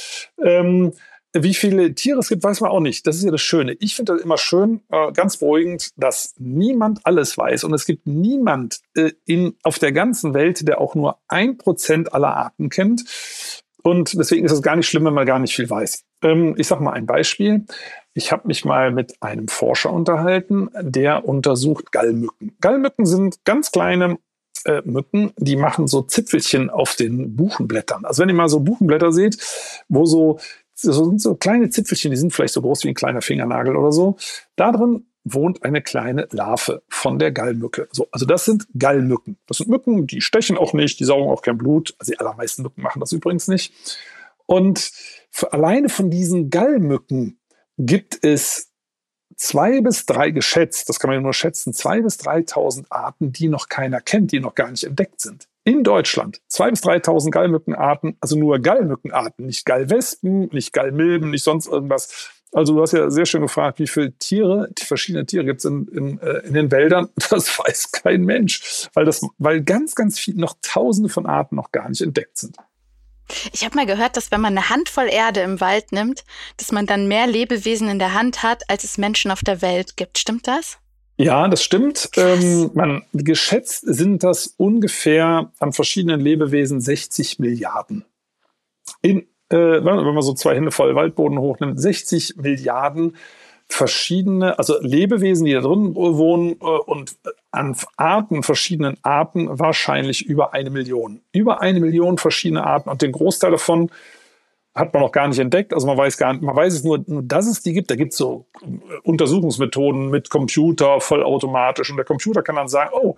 Ähm, wie viele Tiere es gibt, weiß man auch nicht. Das ist ja das Schöne. Ich finde das immer schön, äh, ganz beruhigend, dass niemand alles weiß. Und es gibt niemand äh, in, auf der ganzen Welt, der auch nur ein Prozent aller Arten kennt. Und deswegen ist es gar nicht schlimm, wenn man gar nicht viel weiß. Ähm, ich sage mal ein Beispiel. Ich habe mich mal mit einem Forscher unterhalten, der untersucht Gallmücken. Gallmücken sind ganz kleine äh, Mücken, die machen so Zipfelchen auf den Buchenblättern. Also wenn ihr mal so Buchenblätter seht, wo so, so sind so kleine Zipfelchen, die sind vielleicht so groß wie ein kleiner Fingernagel oder so. Da drin wohnt eine kleine Larve von der Gallmücke. So, also das sind Gallmücken. Das sind Mücken, die stechen auch nicht, die saugen auch kein Blut. Also die allermeisten Mücken machen das übrigens nicht. Und für, alleine von diesen Gallmücken gibt es zwei bis drei geschätzt, das kann man ja nur schätzen, zwei bis dreitausend Arten, die noch keiner kennt, die noch gar nicht entdeckt sind. In Deutschland zwei bis dreitausend Gallmückenarten, also nur Gallmückenarten, nicht Gallwespen, nicht Gallmilben, nicht sonst irgendwas. Also du hast ja sehr schön gefragt, wie viele Tiere, die verschiedenen Tiere gibt es in, in, in den Wäldern. Das weiß kein Mensch, weil, das, weil ganz, ganz viele, noch tausende von Arten noch gar nicht entdeckt sind. Ich habe mal gehört, dass wenn man eine Handvoll Erde im Wald nimmt, dass man dann mehr Lebewesen in der Hand hat, als es Menschen auf der Welt gibt. Stimmt das? Ja, das stimmt. Ähm, man, geschätzt sind das ungefähr an verschiedenen Lebewesen sechzig Milliarden. In, äh, wenn man so zwei Hände voll Waldboden hochnimmt, sechzig Milliarden verschiedene, also Lebewesen, die da drin wohnen äh, und an Arten, verschiedenen Arten, wahrscheinlich über eine Million. Über eine Million verschiedene Arten und den Großteil davon hat man noch gar nicht entdeckt. Also man weiß gar nicht, man weiß es nur, nur dass es die gibt. Da gibt es so Untersuchungsmethoden mit Computer, vollautomatisch. Und der Computer kann dann sagen, oh,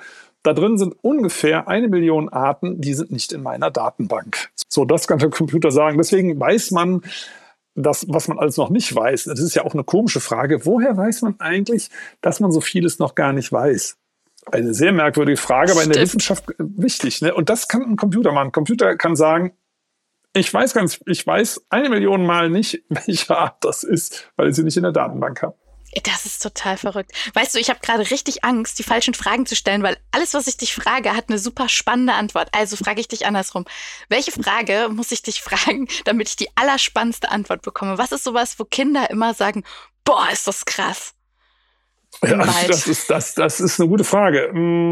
da drin sind ungefähr eine Million Arten, die sind nicht in meiner Datenbank. So, das kann der Computer sagen. Deswegen weiß man, das, was man alles noch nicht weiß. Das ist ja auch eine komische Frage. Woher weiß man eigentlich, dass man so vieles noch gar nicht weiß? Eine sehr merkwürdige Frage, aber in der Wissenschaft wichtig. Ne? Und das kann ein Computer machen. Ein Computer kann sagen, ich weiß ganz, ich weiß eine Million Mal nicht, welche Art das ist, weil ich sie nicht in der Datenbank habe. Das ist total verrückt. Weißt du, ich habe gerade richtig Angst, die falschen Fragen zu stellen, weil alles, was ich dich frage, hat eine super spannende Antwort. Also frage ich dich andersrum. Welche Frage muss ich dich fragen, damit ich die allerspannendste Antwort bekomme? Was ist sowas, wo Kinder immer sagen, boah, ist das krass? Ja, das ist, das, das ist eine gute Frage.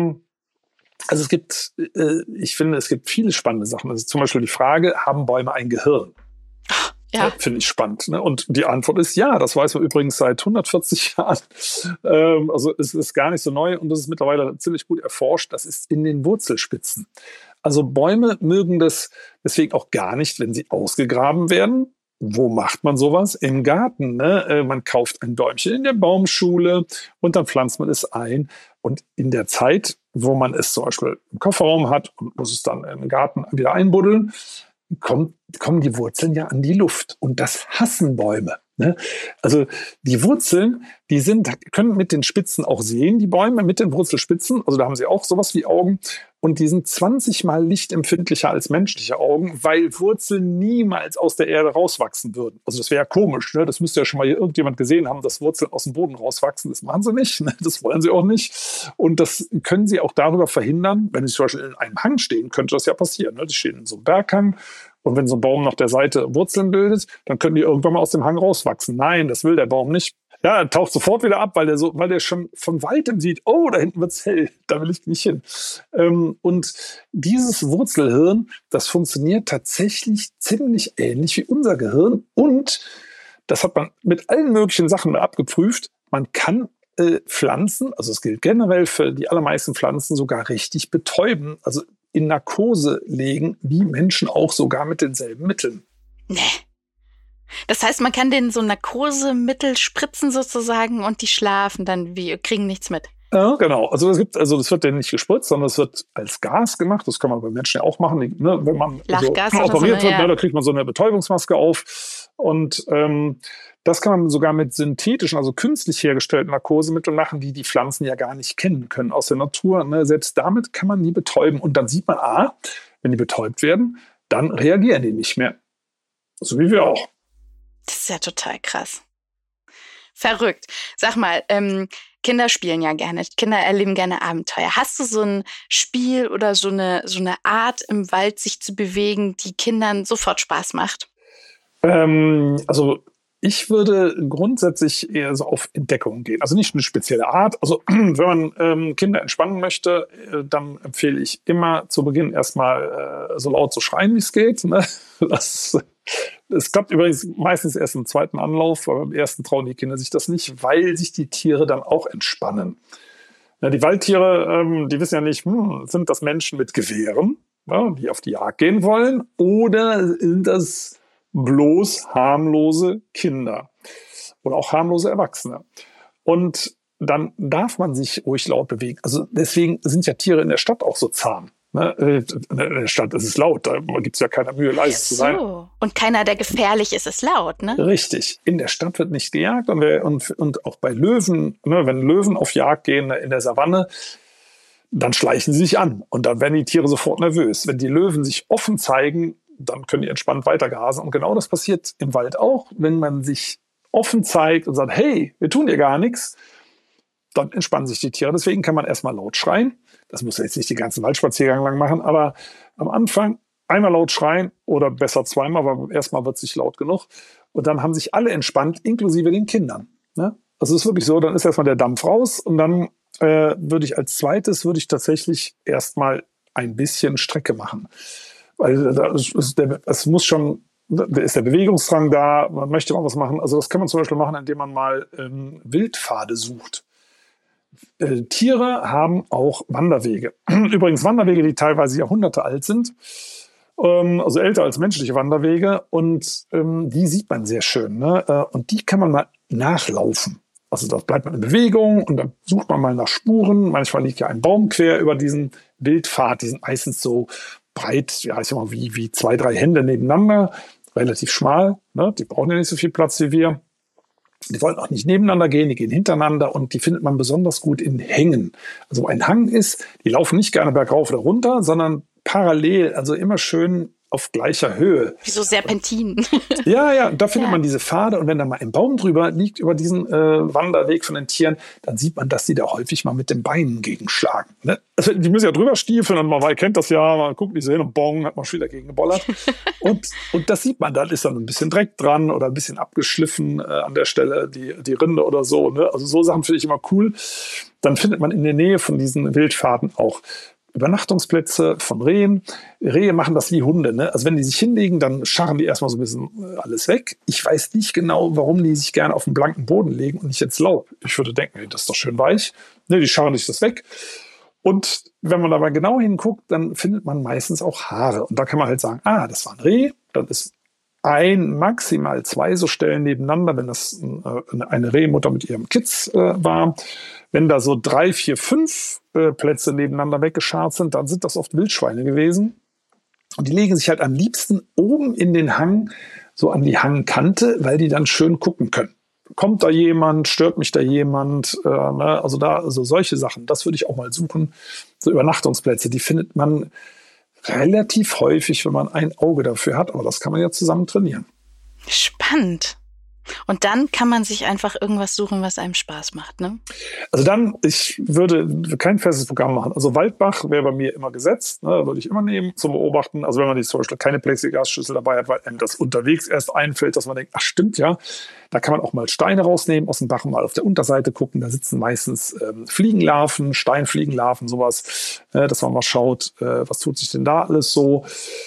Also es gibt, ich finde, es gibt viele spannende Sachen. Also zum Beispiel die Frage, haben Bäume ein Gehirn? Ja. Finde ich spannend. Ne? Und die Antwort ist ja, das weiß man übrigens seit hundertvierzig Jahren. Ähm, also es ist gar nicht so neu und das ist mittlerweile ziemlich gut erforscht. Das ist in den Wurzelspitzen. Also Bäume mögen das deswegen auch gar nicht, wenn sie ausgegraben werden. Wo macht man sowas? Im Garten. Ne? Äh, man kauft ein Bäumchen in der Baumschule und dann pflanzt man es ein. Und in der Zeit, wo man es zum Beispiel im Kofferraum hat und muss es dann im Garten wieder einbuddeln, Kommt, kommen die Wurzeln ja an die Luft. Und das hassen Bäume. Ne? Also die Wurzeln, die sind, können mit den Spitzen auch sehen, die Bäume mit den Wurzelspitzen. Also da haben sie auch sowas wie Augen. Und die sind zwanzig Mal lichtempfindlicher als menschliche Augen, weil Wurzeln niemals aus der Erde rauswachsen würden. Also das wäre ja komisch. Ne? Das müsste ja schon mal irgendjemand gesehen haben, dass Wurzeln aus dem Boden rauswachsen. Das machen sie nicht. Ne? Das wollen sie auch nicht. Und das können sie auch darüber verhindern, wenn sie zum Beispiel in einem Hang stehen, könnte das ja passieren. Ne? Die stehen in so einem Berghang. Und wenn so ein Baum nach der Seite Wurzeln bildet, dann können die irgendwann mal aus dem Hang rauswachsen. Nein, das will der Baum nicht. Ja, er taucht sofort wieder ab, weil der so, weil der schon von weitem sieht, oh, da hinten wird's hell, da will ich nicht hin. Ähm, und dieses Wurzelhirn, das funktioniert tatsächlich ziemlich ähnlich wie unser Gehirn. Und das hat man mit allen möglichen Sachen abgeprüft. Man kann äh, Pflanzen, also es gilt generell für die allermeisten Pflanzen, sogar richtig betäuben, also in Narkose legen, wie Menschen auch, sogar mit denselben Mitteln. Nee. Das heißt, man kann denen so Narkosemittel spritzen sozusagen und die schlafen dann, wie kriegen nichts mit. Ja, genau. Also es gibt, also das wird denen nicht gespritzt, sondern es wird als Gas gemacht. Das kann man bei Menschen ja auch machen, ne? Wenn man so operiert so eine, wird, ja. ne, da kriegt man so eine Betäubungsmaske auf. Und ähm, das kann man sogar mit synthetischen, also künstlich hergestellten Narkosemitteln machen, die die Pflanzen ja gar nicht kennen können aus der Natur. Ne? Selbst damit kann man die betäuben. Und dann sieht man, ah, wenn die betäubt werden, dann reagieren die nicht mehr. So wie wir auch. Das ist ja total krass. Verrückt. Sag mal, ähm, Kinder spielen ja gerne, Kinder erleben gerne Abenteuer. Hast du so ein Spiel oder so eine, so eine Art im Wald sich zu bewegen, die Kindern sofort Spaß macht? Ähm, also ich würde grundsätzlich eher so auf Entdeckung gehen. Also nicht eine spezielle Art. Also wenn man ähm, Kinder entspannen möchte, äh, dann empfehle ich immer zu Beginn erstmal äh, so laut zu schreien, wie es geht. Ne? Das, das klappt übrigens meistens erst im zweiten Anlauf, aber beim ersten trauen die Kinder sich das nicht, weil sich die Tiere dann auch entspannen. Ja, die Waldtiere, ähm, die wissen ja nicht, hm, sind das Menschen mit Gewehren, ja, die auf die Jagd gehen wollen, oder sind das bloß harmlose Kinder oder auch harmlose Erwachsene. Und dann darf man sich ruhig laut bewegen. Also deswegen sind ja Tiere in der Stadt auch so zahm. Ne? In der Stadt ist es laut, da gibt es ja keine Mühe, leise so. zu sein. Und keiner, der gefährlich ist, ist laut, ne? Richtig. In der Stadt wird nicht gejagt. Und, wir, und, und auch bei Löwen, ne, wenn Löwen auf Jagd gehen in der Savanne, dann schleichen sie sich an. Und dann werden die Tiere sofort nervös. Wenn die Löwen sich offen zeigen, dann können die entspannt weitergrasen. Und genau das passiert im Wald auch. Wenn man sich offen zeigt und sagt, hey, wir tun dir gar nichts, dann entspannen sich die Tiere. Deswegen kann man erstmal laut schreien. Das muss jetzt nicht den ganzen Waldspaziergang lang machen, aber am Anfang einmal laut schreien oder besser zweimal, aber erstmal wird es nicht laut genug. Und dann haben sich alle entspannt, inklusive den Kindern. Ne? Also es ist wirklich so, dann ist erstmal der Dampf raus und dann äh, würde ich als zweites, würde ich tatsächlich erstmal ein bisschen Strecke machen. Weil das ist der, es muss schon, da ist der Bewegungsdrang da, man möchte mal was machen. Also das kann man zum Beispiel machen, indem man mal ähm, Wildpfade sucht. Äh, Tiere haben auch Wanderwege. Übrigens Wanderwege, die teilweise Jahrhunderte alt sind, ähm, also älter als menschliche Wanderwege. Und ähm, die sieht man sehr schön. Ne? Äh, und die kann man mal nachlaufen. Also da bleibt man in Bewegung und dann sucht man mal nach Spuren. Manchmal liegt ja ein Baum quer über diesen Wildpfad. Die sind meistens so breit, ja, ich sag mal, wie, wie zwei, drei Hände nebeneinander. Relativ schmal. Ne? Die brauchen ja nicht so viel Platz wie wir. Die wollen auch nicht nebeneinander gehen, die gehen hintereinander und die findet man besonders gut in Hängen. Also wo ein Hang ist, die laufen nicht gerne bergauf oder runter, sondern parallel, also immer schön auf gleicher Höhe. Wie so Serpentinen. Ja, ja, da findet Ja. man diese Pfade und wenn da mal ein Baum drüber liegt über diesen äh, Wanderweg von den Tieren, dann sieht man, dass die da häufig mal mit den Beinen gegenschlagen. Ne? Also, die müssen ja drüber stiefeln und man kennt das ja, man guckt nicht so hin und bong, hat man schon wieder gegen gebollert. und, und das sieht man, dann ist dann ein bisschen Dreck dran oder ein bisschen abgeschliffen äh, an der Stelle, die, die Rinde oder so. Ne? Also so Sachen finde ich immer cool. Dann findet man in der Nähe von diesen Wildpfaden auch Übernachtungsplätze von Rehen. Rehe machen das wie Hunde. Ne? Also wenn die sich hinlegen, dann scharren die erstmal so ein bisschen alles weg. Ich weiß nicht genau, warum die sich gerne auf den blanken Boden legen und nicht ins Laub. Ich würde denken, hey, das ist doch schön weich. Ne, die scharren sich das weg. Und wenn man aber genau hinguckt, dann findet man meistens auch Haare. Und da kann man halt sagen, ah, das war ein Reh. Dann ist ein, maximal zwei so Stellen nebeneinander, wenn das äh, eine Rehmutter mit ihrem Kitz äh, war. Wenn da so drei, vier, fünf äh, Plätze nebeneinander weggeschart sind, dann sind das oft Wildschweine gewesen. Und die legen sich halt am liebsten oben in den Hang, so an die Hangkante, weil die dann schön gucken können. Kommt da jemand, stört mich da jemand? Äh, ne? Also da, also solche Sachen, das würde ich auch mal suchen. So Übernachtungsplätze, die findet man relativ häufig, wenn man ein Auge dafür hat. Aber das kann man ja zusammen trainieren. Spannend. Und dann kann man sich einfach irgendwas suchen, was einem Spaß macht, ne? Also dann, ich würde kein festes Programm machen. Also Waldbach wäre bei mir immer gesetzt, ne, würde ich immer nehmen zum Beobachten. Also wenn man jetzt zum Beispiel keine Plexiglasschüssel dabei hat, weil einem das unterwegs erst einfällt, dass man denkt, ach stimmt ja, da kann man auch mal Steine rausnehmen aus dem Bach und mal auf der Unterseite gucken. Da sitzen meistens ähm, Fliegenlarven, Steinfliegenlarven, sowas, äh, dass man mal schaut, äh, was tut sich denn da alles so.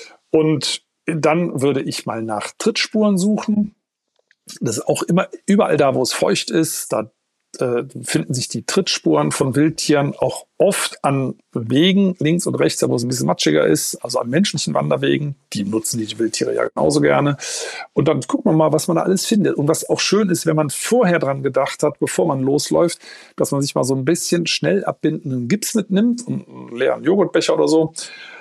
Und dann würde ich mal nach Trittspuren suchen. Das ist auch immer überall da, wo es feucht ist, da äh, finden sich die Trittspuren von Wildtieren auch oft an Wegen links und rechts, wo es ein bisschen matschiger ist, also an menschlichen Wanderwegen. Die nutzen die Wildtiere ja genauso gerne. Und dann guckt man mal, was man da alles findet. Und was auch schön ist, wenn man vorher dran gedacht hat, bevor man losläuft, dass man sich mal so ein bisschen schnell abbindenden Gips mitnimmt, einen leeren Joghurtbecher oder so.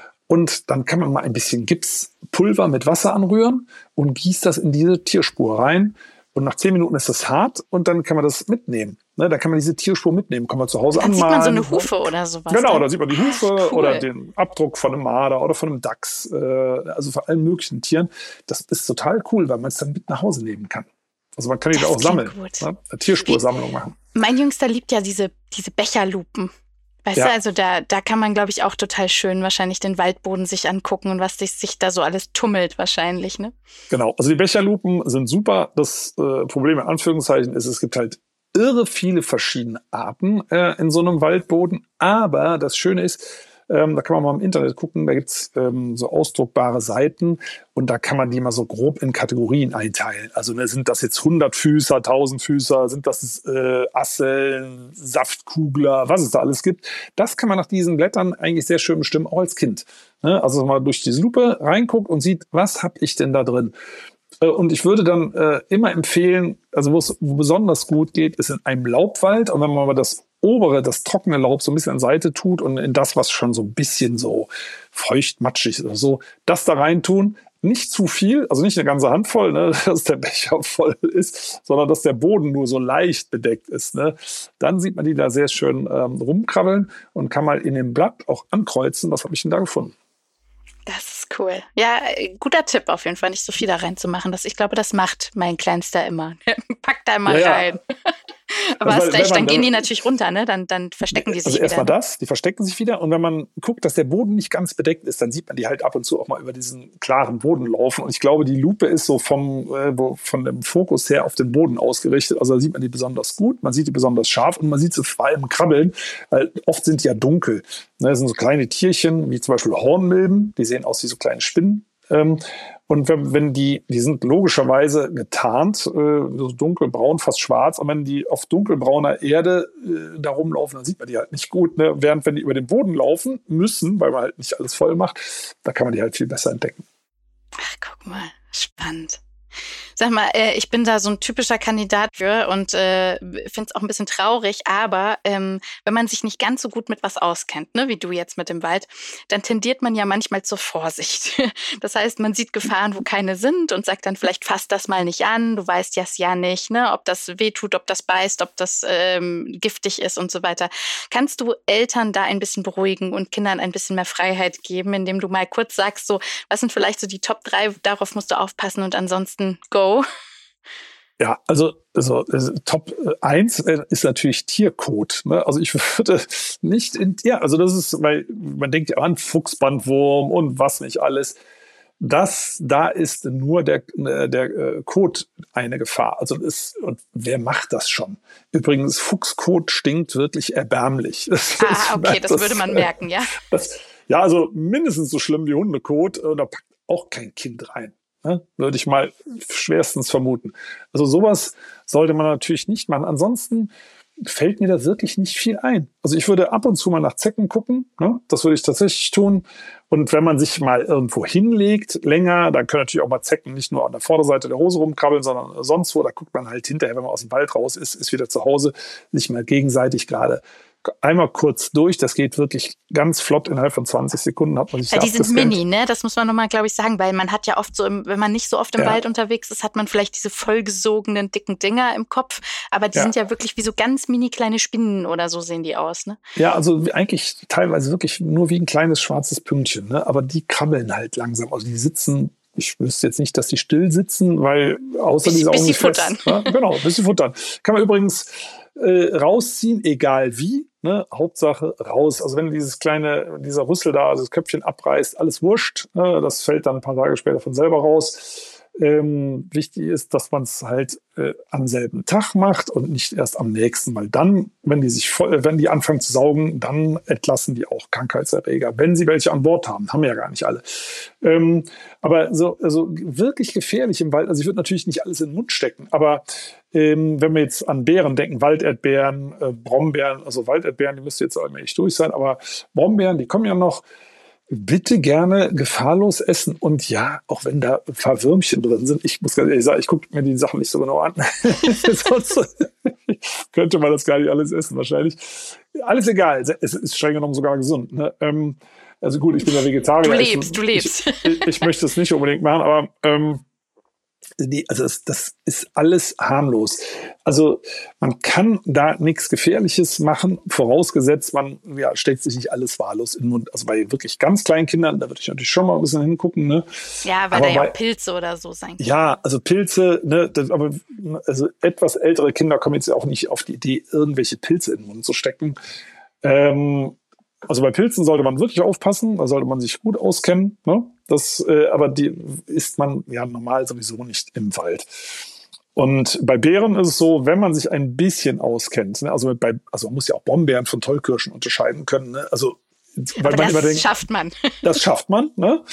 Und dann kann man mal ein bisschen Gipspulver mit Wasser anrühren und gießt das in diese Tierspur rein. Und nach zehn Minuten ist das hart und dann kann man das mitnehmen. Ne, da kann man diese Tierspur mitnehmen, kann man zu Hause dann anmalen. Dann sieht man so eine Hufe oder sowas. Genau, dann. da sieht man die Hufe Ach, cool. oder den Abdruck von einem Marder oder von einem Dachs. Äh, also von allen möglichen Tieren. Das ist total cool, weil man es dann mit nach Hause nehmen kann. Also man kann die da auch sammeln. Ne? Eine Tierspursammlung machen. Mein Jüngster liebt ja diese, diese Becherlupen. Weißt Ja. du, also da, da kann man, glaube ich, auch total schön wahrscheinlich den Waldboden sich angucken und was sich, sich da so alles tummelt wahrscheinlich, ne? Genau, also die Becherlupen sind super. Das äh, Problem in Anführungszeichen ist, es gibt halt irre viele verschiedene Arten äh, in so einem Waldboden. Aber das Schöne ist, ähm, da kann man mal im Internet gucken, da gibt's ähm, so ausdruckbare Seiten und da kann man die mal so grob in Kategorien einteilen. Also ne, sind das jetzt Hundertfüßer, Tausendfüßer, sind das äh, Asseln, Saftkugler, was es da alles gibt. Das kann man nach diesen Blättern eigentlich sehr schön bestimmen, auch als Kind. Ne? Also mal durch diese Lupe reinguckt und sieht, was habe ich denn da drin? Und ich würde dann äh, immer empfehlen, also wo es besonders gut geht, ist in einem Laubwald. Und wenn man mal das obere, das trockene Laub so ein bisschen an Seite tut und in das, was schon so ein bisschen so feucht, matschig ist oder so, das da rein tun. Nicht zu viel, also nicht eine ganze Handvoll, ne, dass der Becher voll ist, sondern dass der Boden nur so leicht bedeckt ist. Ne. Dann sieht man die da sehr schön ähm, rumkrabbeln und kann mal in dem Blatt auch ankreuzen, was habe ich denn da gefunden. Das ist cool. Ja, guter Tipp auf jeden Fall, nicht so viel da reinzumachen. Das, ich glaube, das macht mein Kleinster immer. Packt da immer Ja, ja. rein. Aber Also, hast weil- recht, wenn dann man- gehen die natürlich runter, ne? Dann, dann verstecken die sich Also wieder. erstmal das, die verstecken sich wieder. Und wenn man guckt, dass der Boden nicht ganz bedeckt ist, dann sieht man die halt ab und zu auch mal über diesen klaren Boden laufen. Und ich glaube, die Lupe ist so vom, äh, wo, von dem Fokus her auf den Boden ausgerichtet. Also da sieht man die besonders gut, man sieht die besonders scharf und man sieht sie vor allem krabbeln, weil oft sind die ja dunkel. Ne, das sind so kleine Tierchen, wie zum Beispiel Hornmilben, die sehen aus wie so kleine Spinnen. Ähm, und wenn, wenn die, die sind logischerweise getarnt, äh, so dunkelbraun, fast schwarz, und wenn die auf dunkelbrauner Erde äh, da rumlaufen, dann sieht man die halt nicht gut. Ne? Während wenn die über den Boden laufen müssen, weil man halt nicht alles voll macht, da kann man die halt viel besser entdecken. Ach, guck mal, spannend. Sag mal, äh, ich bin da so ein typischer Kandidat für und äh, finde es auch ein bisschen traurig, aber ähm, wenn man sich nicht ganz so gut mit was auskennt, ne, wie du jetzt mit dem Wald, dann tendiert man ja manchmal zur Vorsicht. Das heißt, man sieht Gefahren, wo keine sind und sagt dann vielleicht, fass das mal nicht an, du weißt ja es ja nicht, ne, ob das wehtut, ob das beißt, ob das ähm, giftig ist und so weiter. Kannst du Eltern da ein bisschen beruhigen und Kindern ein bisschen mehr Freiheit geben, indem du mal kurz sagst, so, was sind vielleicht so die Top drei, darauf musst du aufpassen und ansonsten go? Ja, also, also, also Top eins ist natürlich Tierkot. Ne? Also ich würde nicht in, ja, also das ist, weil man denkt ja an Fuchsbandwurm und was nicht alles. Das, da ist nur der, der Kot eine Gefahr. Also das, und wer macht das schon? Übrigens, Fuchskot stinkt wirklich erbärmlich. Das, ah, okay, das, das würde man merken, ja. Das, ja, also mindestens so schlimm wie Hundekot. Da packt auch kein Kind rein. Ne? Würde ich mal schwerstens vermuten. Also sowas sollte man natürlich nicht machen. Ansonsten fällt mir da wirklich nicht viel ein. Also ich würde ab und zu mal nach Zecken gucken. Ne? Das würde ich tatsächlich tun. Und wenn man sich mal irgendwo hinlegt, länger, dann können natürlich auch mal Zecken nicht nur an der Vorderseite der Hose rumkrabbeln, sondern sonst wo. Da guckt man halt hinterher, wenn man aus dem Wald raus ist, ist wieder zu Hause, sich mal gegenseitig gerade einmal kurz durch. Das geht wirklich ganz flott. Innerhalb von zwanzig Sekunden hat man sich ja, da die sind mini, ne? Das muss man nochmal, glaube ich, sagen, weil man hat ja oft so, im, wenn man nicht so oft im ja. Wald unterwegs ist, hat man vielleicht diese vollgesogenen, dicken Dinger im Kopf. Aber die ja. sind ja wirklich wie so ganz mini kleine Spinnen oder so sehen die aus, ne? Ja, also eigentlich teilweise wirklich nur wie ein kleines schwarzes Pünktchen, ne? Aber die krabbeln halt langsam. Also die sitzen, ich wüsste jetzt nicht, dass die still sitzen, weil außer bis, dieser bis sie futtern. Ne? Genau, bis sie futtern. Kann man übrigens äh, rausziehen, egal wie. Ne, Hauptsache raus. Also wenn dieses kleine, dieser Rüssel da, also das Köpfchen abreißt, alles wurscht. Ne, das fällt dann ein paar Tage später von selber raus. Ähm, wichtig ist, dass man es halt äh, am selben Tag macht und nicht erst am nächsten, weil dann, wenn die sich voll, wenn die anfangen zu saugen, dann entlassen die auch Krankheitserreger, wenn sie welche an Bord haben. Haben wir ja gar nicht alle. Ähm, aber so, also wirklich gefährlich im Wald. Also ich würde natürlich nicht alles in den Mund stecken, aber ähm, wenn wir jetzt an Beeren denken, Walderdbeeren, äh, Brombeeren, also Walderdbeeren, die müsste jetzt allmählich durch sein, aber Brombeeren, die kommen ja noch. Bitte gerne gefahrlos essen. Und ja, auch wenn da ein paar Würmchen drin sind, ich muss ganz ehrlich sagen, ich gucke mir die Sachen nicht so genau an. Sonst könnte man das gar nicht alles essen, wahrscheinlich. Alles egal, es ist streng genommen sogar gesund. Ne? Ähm, also gut, ich bin ja Vegetarier. Du lebst, ich, du lebst. Ich, ich, ich möchte es nicht unbedingt machen, aber ähm, nee, also das, das ist alles harmlos. Also man kann da nichts Gefährliches machen, vorausgesetzt, man ja, steckt sich nicht alles wahllos in den Mund. Also bei wirklich ganz kleinen Kindern, da würde ich natürlich schon mal ein bisschen hingucken. Ne? Ja, weil aber da ja auch Pilze oder so sein können. Ja, also Pilze, ne, das, aber also etwas ältere Kinder kommen jetzt auch nicht auf die Idee, irgendwelche Pilze in den Mund zu stecken. Ähm, Also bei Pilzen sollte man wirklich aufpassen, da sollte man sich gut auskennen. Ne? Das, äh, aber die isst man ja normal sowieso nicht im Wald. Und bei Beeren ist es so, wenn man sich ein bisschen auskennt, ne? also, bei, also man muss ja auch Brombeeren von Tollkirschen unterscheiden können. Ne? Also, weil aber man das denkt, schafft man. Das schafft man. Ne?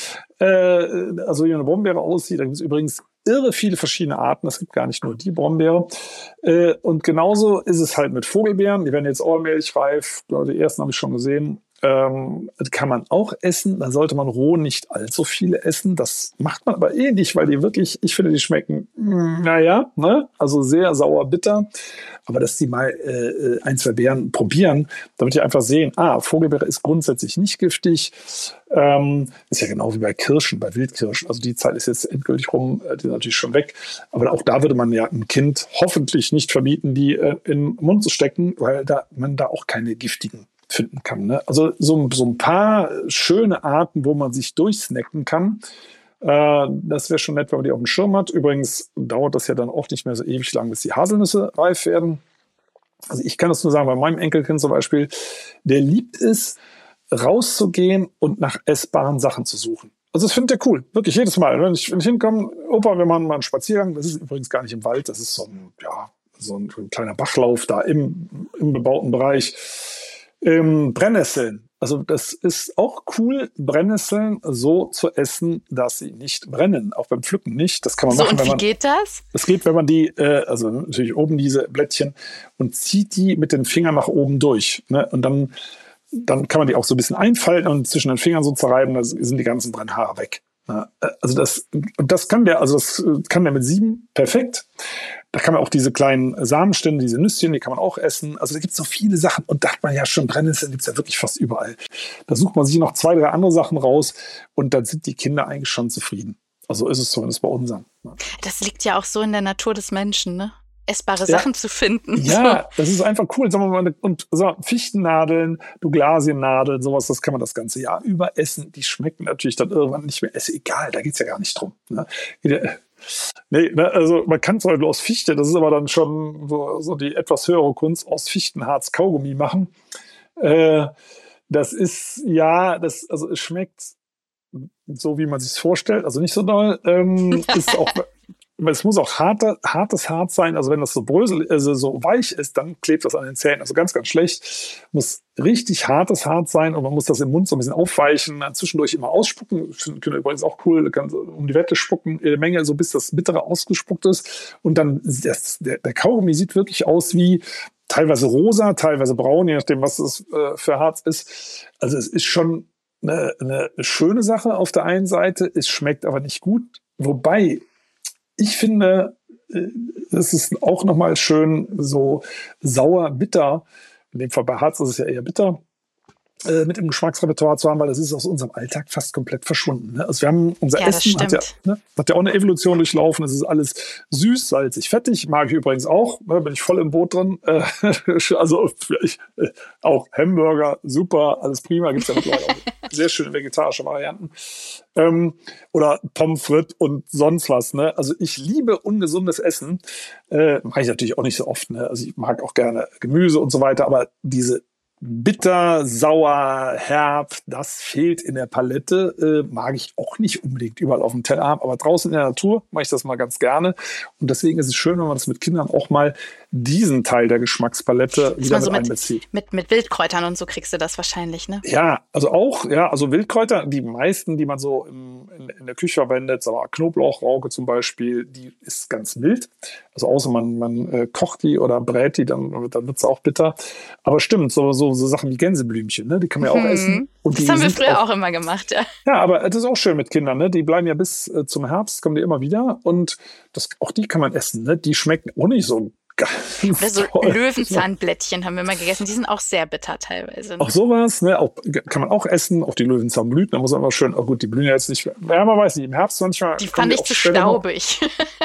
Äh, also wie eine Brombeere aussieht, da gibt es übrigens irre viele verschiedene Arten. Es gibt gar nicht nur die Brombeere. Äh, und genauso ist es halt mit Vogelbeeren. Die werden jetzt allmählich reif. Die ersten habe ich schon gesehen. Ähm, kann man auch essen. Da sollte man roh nicht allzu viele essen. Das macht man aber eh nicht, weil die wirklich, ich finde, die schmecken, mh, naja, ne? Also sehr sauer bitter. Aber dass die mal äh, ein, zwei Beeren probieren, damit die einfach sehen, ah, Vogelbeere ist grundsätzlich nicht giftig. Ähm, ist ja genau wie bei Kirschen, bei Wildkirschen. Also die Zeit ist jetzt endgültig rum, die sind natürlich schon weg. Aber auch da würde man ja ein Kind hoffentlich nicht verbieten, die äh, in den Mund zu stecken, weil da man da auch keine giftigen finden kann. Ne? Also so, so ein paar schöne Arten, wo man sich durchsnacken kann. Äh, das wäre schon nett, wenn man die auf dem Schirm hat. Übrigens dauert das ja dann auch nicht mehr so ewig lang, bis die Haselnüsse reif werden. Also ich kann das nur sagen, bei meinem Enkelkind zum Beispiel, der liebt es, rauszugehen und nach essbaren Sachen zu suchen. Also das findet er cool, wirklich jedes Mal. Wenn ich, wenn ich hinkomme, Opa, wir machen mal einen Spaziergang. Das ist übrigens gar nicht im Wald, das ist so ein, ja, so ein, ein kleiner Bachlauf da im, im bebauten Bereich. Ähm, Brennnesseln. Also das ist auch cool, Brennnesseln so zu essen, dass sie nicht brennen. Auch beim Pflücken nicht. Das kann man so, machen. Und wie wenn man, geht das? Das geht, wenn man die, äh, also natürlich oben diese Blättchen und zieht die mit den Fingern nach oben durch. Ne? Und dann, dann kann man die auch so ein bisschen einfalten und zwischen den Fingern so zerreiben, da sind die ganzen Brennhaare weg. Ja, also das, das kann der, also das kann der mit sieben perfekt. Da kann man auch diese kleinen Samenstände, diese Nüsschen, die kann man auch essen. Also da gibt es so viele Sachen. Und da hat man ja schon Brennnesseln, gibt es ja wirklich fast überall. Da sucht man sich noch zwei, drei andere Sachen raus und dann sind die Kinder eigentlich schon zufrieden. Also ist es zumindest bei uns. Das liegt ja auch so in der Natur des Menschen, ne? Essbare Sachen ja. zu finden. Ja, das ist einfach cool. Sagen wir mal, und so, Fichtennadeln, Douglasiennadeln, sowas, das kann man das ganze Jahr über essen. Die schmecken natürlich dann irgendwann nicht mehr. Ist egal, da geht's ja gar nicht drum. Ne? Nee, ne, also man kann zum Beispiel aus Fichte, das ist aber dann schon so, so die etwas höhere Kunst, aus Fichtenharz Kaugummi machen. Äh, das ist, ja, das, also es schmeckt so, wie man sich vorstellt, also nicht so doll. Ähm, ist auch Es muss auch harter, hartes Harz sein. Also wenn das so brösel, also so weich ist, dann klebt das an den Zähnen. Also ganz, ganz schlecht. Muss richtig hartes Harz sein und man muss das im Mund so ein bisschen aufweichen. Dann zwischendurch immer ausspucken. Können übrigens auch cool, kann so um die Wette spucken, in der Menge, so bis das Bittere ausgespuckt ist. Und dann, das, der, der Kaugummi sieht wirklich aus wie teilweise rosa, teilweise braun, je nachdem, was es äh, für Harz ist. Also es ist schon eine, eine schöne Sache auf der einen Seite. Es schmeckt aber nicht gut. Wobei, ich finde, es ist auch nochmal schön so sauer-bitter. In dem Fall bei Harz ist es ja eher bitter, äh, mit im Geschmacksrepertoire zu haben, weil das ist aus unserem Alltag fast komplett verschwunden. Ne? Also wir haben unser ja, Essen hat ja, ne, hat ja auch eine Evolution durchlaufen. Es ist alles süß, salzig, fettig. Mag ich übrigens auch. Ne, bin ich voll im Boot drin. Äh, also ich, äh, auch Hamburger, super, alles prima. Gibt es ja mittlerweile auch sehr schöne vegetarische Varianten. Ähm, oder Pommes frites und sonst was. Ne? Also ich liebe ungesundes Essen. Äh, mache ich natürlich auch nicht so oft. Ne? Also ich mag auch gerne Gemüse und so weiter. Aber diese bitter, sauer, herb, das fehlt in der Palette. Äh, mag ich auch nicht unbedingt überall auf dem Teller haben. Aber draußen in der Natur mache ich das mal ganz gerne. Und deswegen ist es schön, wenn man das mit Kindern auch mal diesen Teil der Geschmackspalette wieder mit, so mit einbezieht. Mit, mit Wildkräutern und so kriegst du das wahrscheinlich, ne? Ja, also auch, ja, also Wildkräuter, die meisten, die man so im, in, in der Küche verwendet, sagen wir Knoblauchrauke zum Beispiel, die ist ganz mild. Also außer man, man äh, kocht die oder brät die, dann, dann wird es auch bitter. Aber stimmt, so, so, so Sachen wie Gänseblümchen, ne, die kann man ja auch hm. essen. Und das die haben wir früher auch, auch immer gemacht, ja. Ja, aber das ist auch schön mit Kindern, ne? Die bleiben ja bis äh, zum Herbst, kommen die immer wieder. Und das, auch die kann man essen, ne? Die schmecken auch nicht so oder so Löwenzahnblättchen haben wir mal gegessen. Die sind auch sehr bitter teilweise. Ne? Auch sowas, ne? Auch, kann man auch essen. Auch die Löwenzahnblüten, da muss man aber schön, oh gut, die blühen ja jetzt nicht, ja, man weiß nicht, im Herbst manchmal. Die fand ich zu staubig.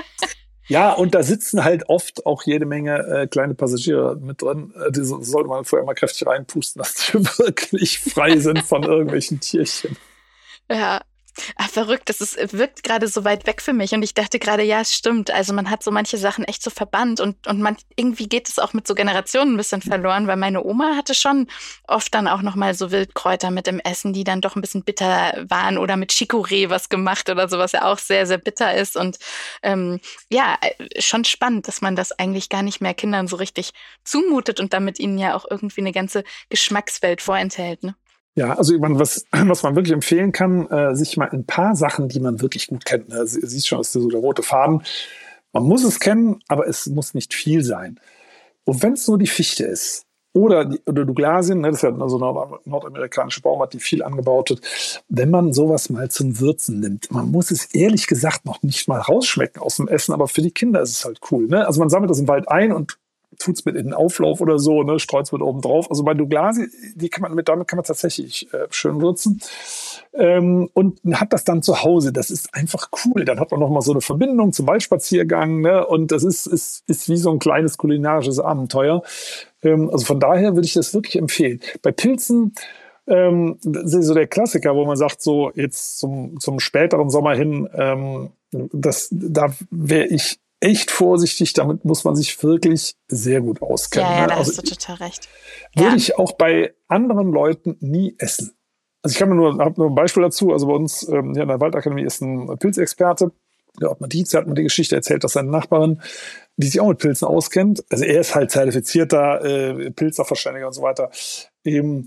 Ja, und da sitzen halt oft auch jede Menge äh, kleine Passagiere mit drin. Äh, die so, sollte man vorher mal kräftig reinpusten, dass die wirklich frei sind von irgendwelchen Tierchen. Ja. Ach, verrückt, das ist, wirkt gerade so weit weg für mich und ich dachte gerade, ja, es stimmt, also man hat so manche Sachen echt so verbannt und, und man, irgendwie geht es auch mit so Generationen ein bisschen verloren, weil meine Oma hatte schon oft dann auch nochmal so Wildkräuter mit im Essen, die dann doch ein bisschen bitter waren oder mit Chicorée was gemacht oder so, was ja auch sehr, sehr bitter ist und ähm, ja, schon spannend, dass man das eigentlich gar nicht mehr Kindern so richtig zumutet und damit ihnen ja auch irgendwie eine ganze Geschmackswelt vorenthält, ne? Ja, also man, was, was man wirklich empfehlen kann, äh, sich mal ein paar Sachen, die man wirklich gut kennt. Ne? Sie, siehst schon, das ist so der rote Faden. Man muss es kennen, aber es muss nicht viel sein. Und wenn es nur die Fichte ist oder, die, oder Douglasien, ne, das ist ja so eine nordamerikanische Baumart, die viel angebaut wird, wenn man sowas mal zum Würzen nimmt, man muss es ehrlich gesagt noch nicht mal rausschmecken aus dem Essen, aber für die Kinder ist es halt cool. Ne? Also man sammelt das im Wald ein und tut's mit in den Auflauf oder so, ne, streut's mit oben drauf. Also bei Douglasie, die kann man mit, damit kann man tatsächlich äh, schön würzen. Ähm, und hat das dann zu Hause. Das ist einfach cool. Dann hat man noch mal so eine Verbindung zum Waldspaziergang, ne, und das ist, ist, ist wie so ein kleines kulinarisches Abenteuer. Ähm, also von daher würde ich das wirklich empfehlen. Bei Pilzen, ähm, das ist so der Klassiker, wo man sagt, so jetzt zum, zum späteren Sommer hin, ähm, das, da wäre ich echt vorsichtig, damit muss man sich wirklich sehr gut auskennen. Ja, ja, da also hast du total recht. Würde Ja. ich auch bei anderen Leuten nie essen. Also ich kann mir nur, habe nur ein Beispiel dazu. Also bei uns ähm, hier in der Waldakademie ist ein Pilzexperte, der Ottmar Dietz, der hat mir die Geschichte erzählt, dass seine Nachbarin, die sich auch mit Pilzen auskennt, also er ist halt zertifizierter äh, Pilzsachverständiger und so weiter, eben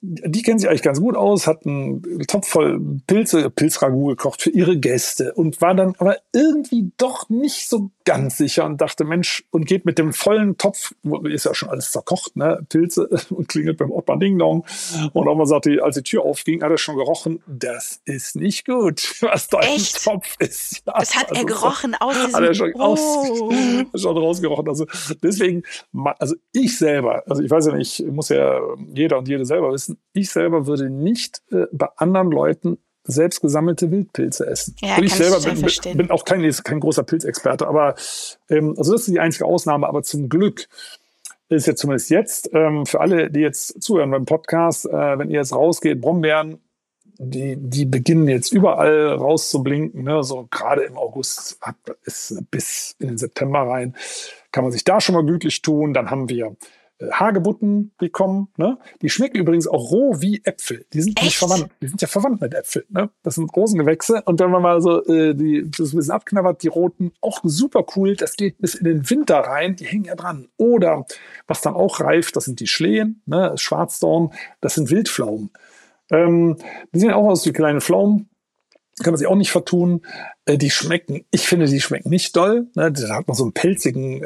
die kennen sich eigentlich ganz gut aus, hat einen Topf voll Pilze, Pilzragout gekocht für ihre Gäste und war dann aber irgendwie doch nicht so ganz sicher und dachte, Mensch, und geht mit dem vollen Topf, ist ja schon alles zerkocht, ne, Pilze, und klingelt beim Ottmar Ding Dong. Und Oma sagte, als die Tür aufging, hat er schon gerochen, das ist nicht gut, was da im Topf ist. Ja, das hat also er gerochen aus diesem... Hat er schon, oh. aus, schon rausgerochen. Also deswegen, also ich selber, also ich weiß ja nicht, muss ja jeder und jede selber wissen, ich selber würde nicht äh, bei anderen Leuten selbst gesammelte Wildpilze essen. Ja, und ich selber bin, verstehen. bin auch kein, kein großer Pilzexperte, aber ähm, also das ist die einzige Ausnahme, aber zum Glück ist jetzt zumindest jetzt, ähm, für alle, die jetzt zuhören beim Podcast, äh, wenn ihr jetzt rausgeht, Brombeeren, die, die beginnen jetzt überall rauszublinken, ne? So gerade im August hat, ist bis in den September rein, kann man sich da schon mal gütlich tun. Dann haben wir äh, Hagebutten, die kommen, ne? Die schmecken übrigens auch roh wie Äpfel. Die sind Echt? nicht verwandt, die sind ja verwandt mit Äpfeln, ne? Das sind Rosengewächse und wenn man mal so äh, die das ein bisschen abknabbert, die roten, auch super cool, das geht bis in den Winter rein, die hängen ja dran. Oder was dann auch reift, das sind die Schlehen, ne? Schwarzdorn, das sind Wildpflaumen. Ähm, die sehen auch aus wie kleine Pflaumen. Kann man sich auch nicht vertun. Äh, die schmecken, ich finde, die schmecken nicht doll. Ne? Da hat man so einen pelzigen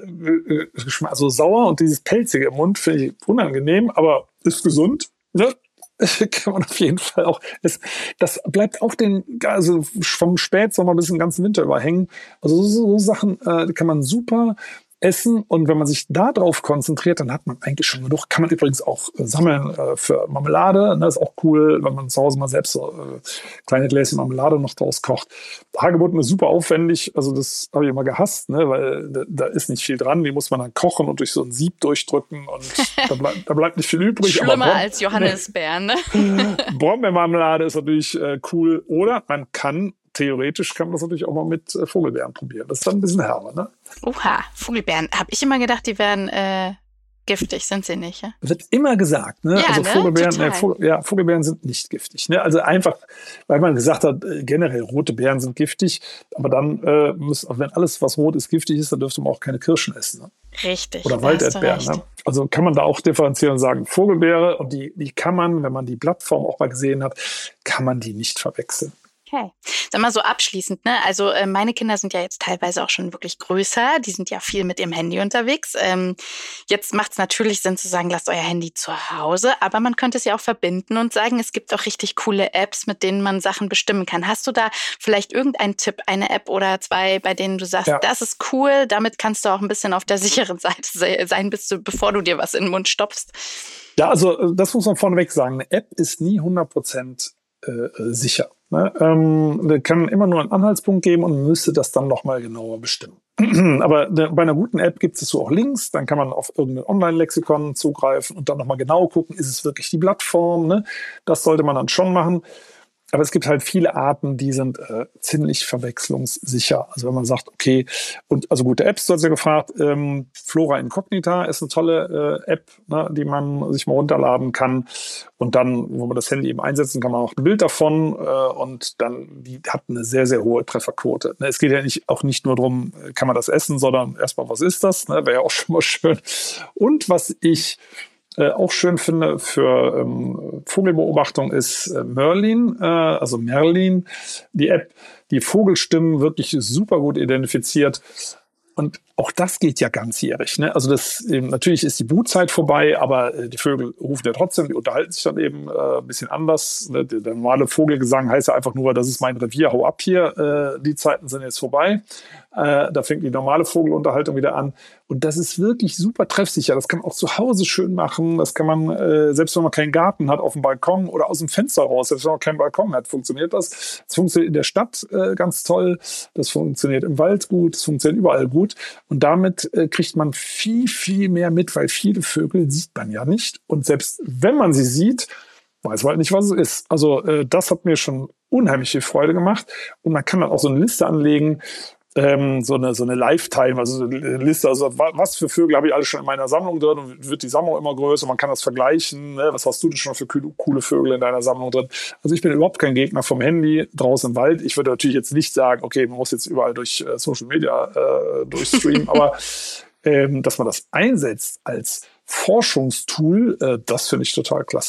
äh, Geschmack, so sauer und dieses pelzige im Mund finde ich unangenehm, aber ist gesund. Ne? Kann man auf jeden Fall auch. Es, das bleibt auch den, also vom Spätsommer bis den ganzen Winter überhängen. Also so, so Sachen äh, die kann man super essen und wenn man sich da drauf konzentriert, dann hat man eigentlich schon genug. Kann man übrigens auch äh, sammeln äh, für Marmelade. Ne? Ist auch cool, wenn man zu Hause mal selbst so äh, kleine Gläschen Marmelade noch draus kocht. Hagebutten ist super aufwendig. Also das habe ich immer gehasst, ne? Weil da, da ist nicht viel dran. Die muss man dann kochen und durch so ein Sieb durchdrücken und da, bleib, da bleibt nicht viel übrig. Schlimmer aber Brom- als Johannisbeeren, ne? Brombeermarmelade ist natürlich äh, cool. Oder man kann theoretisch kann man das natürlich auch mal mit äh, Vogelbeeren probieren. Das ist dann ein bisschen herber, ne? Oha, Vogelbeeren. Habe ich immer gedacht, die wären äh, giftig. Sind sie nicht, ja? Wird immer gesagt, ne? Ja, also ne? Vogelbeeren, Total. ne, Vogel, ja, Vogelbeeren sind nicht giftig. Ne? Also einfach, weil man gesagt hat, äh, generell rote Beeren sind giftig, aber dann äh, müssen, auch wenn alles, was rot ist, giftig ist, dann dürfte man auch keine Kirschen essen. Ne? Richtig. Oder da hast du Walderdbeeren. recht. Ne? Also kann man da auch differenzieren und sagen, Vogelbeere, und die, die kann man, wenn man die Blattform auch mal gesehen hat, kann man die nicht verwechseln. Okay. Sag mal so abschließend, ne? Also äh, meine Kinder sind ja jetzt teilweise auch schon wirklich größer. Die sind ja viel mit ihrem Handy unterwegs. Ähm, jetzt macht es natürlich Sinn zu sagen, lasst euer Handy zu Hause. Aber man könnte es ja auch verbinden und sagen, es gibt auch richtig coole Apps, mit denen man Sachen bestimmen kann. Hast du da vielleicht irgendeinen Tipp, eine App oder zwei, bei denen du sagst, Ja. das ist cool, damit kannst du auch ein bisschen auf der sicheren Seite se- sein, bis du, bevor du dir was in den Mund stopfst? Ja, also das muss man vorneweg sagen. Eine App ist nie hundert Prozent äh, sicher. Ne? Ähm, da kann immer nur einen Anhaltspunkt geben und man müsste das dann nochmal genauer bestimmen. Aber ne, bei einer guten App gibt es so auch Links, dann kann man auf irgendein Online-Lexikon zugreifen und dann nochmal genau gucken, ist es wirklich die Plattform? Ne? Das sollte man dann schon machen. Aber es gibt halt viele Arten, die sind äh, ziemlich verwechslungssicher. Also wenn man sagt, okay, und also gute Apps, du hast ja gefragt, ähm, Flora Incognita ist eine tolle äh, App, ne, die man sich mal runterladen kann. Und dann, wo man das Handy eben einsetzen kann, man auch ein Bild davon äh, und dann, die hat eine sehr, sehr hohe Trefferquote. Ne, es geht ja nicht, auch nicht nur darum, kann man das essen, sondern erstmal, was ist das? Ne, wäre ja auch schon mal schön. Und was ich Äh, auch schön finde für ähm, Vogelbeobachtung ist äh, Merlin, äh, also Merlin, die App, die Vogelstimmen wirklich super gut identifiziert. Und auch das geht ja ganzjährig. Ne? Also das eben, natürlich ist die Brutzeit vorbei, aber äh, die Vögel rufen ja trotzdem, die unterhalten sich dann eben äh, ein bisschen anders. Ne? Der, der normale Vogelgesang heißt ja einfach nur, das ist mein Revier, hau ab hier. Äh, die Zeiten sind jetzt vorbei. Äh, da fängt die normale Vogelunterhaltung wieder an. Und das ist wirklich super treffsicher. Das kann man auch zu Hause schön machen. Das kann man, äh, selbst wenn man keinen Garten hat, auf dem Balkon oder aus dem Fenster raus, selbst wenn man keinen Balkon hat, funktioniert das. Das funktioniert in der Stadt äh, ganz toll. Das funktioniert im Wald gut. Das funktioniert überall gut. Und damit äh, kriegt man viel, viel mehr mit, weil viele Vögel sieht man ja nicht. Und selbst wenn man sie sieht, weiß man halt nicht, was es ist. Also äh, das hat mir schon unheimlich viel Freude gemacht. Und man kann dann auch so eine Liste anlegen, ähm, so eine so eine Lifetime, also so eine Liste, also was für Vögel habe ich alles schon in meiner Sammlung drin und wird die Sammlung immer größer, man kann das vergleichen, ne? Was hast du denn schon für coole Vögel in deiner Sammlung drin? Also ich bin überhaupt kein Gegner vom Handy draußen im Wald. Ich würde natürlich jetzt nicht sagen, okay, man muss jetzt überall durch äh, Social Media äh, durchstreamen, aber ähm, dass man das einsetzt als Forschungstool, äh, das finde ich total klasse.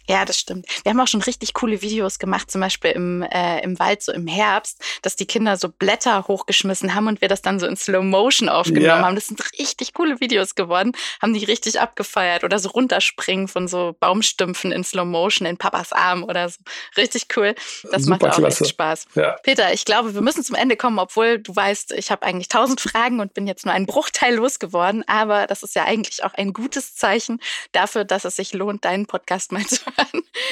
Ja, das stimmt. Wir haben auch schon richtig coole Videos gemacht, zum Beispiel im, äh, im Wald, so im Herbst, dass die Kinder so Blätter hochgeschmissen haben und wir das dann so in Slow Motion aufgenommen ja. haben. Das sind richtig coole Videos geworden, haben die richtig abgefeiert oder so runterspringen von so Baumstümpfen in Slow Motion in Papas Arm oder so. Richtig cool. Das Super macht auch klasse. echt Spaß. Ja. Peter, ich glaube, wir müssen zum Ende kommen, obwohl du weißt, ich habe eigentlich tausend Fragen und bin jetzt nur einen Bruchteil losgeworden, aber das ist ja eigentlich auch ein gutes Zeichen dafür, dass es sich lohnt, deinen Podcast mal zu hören.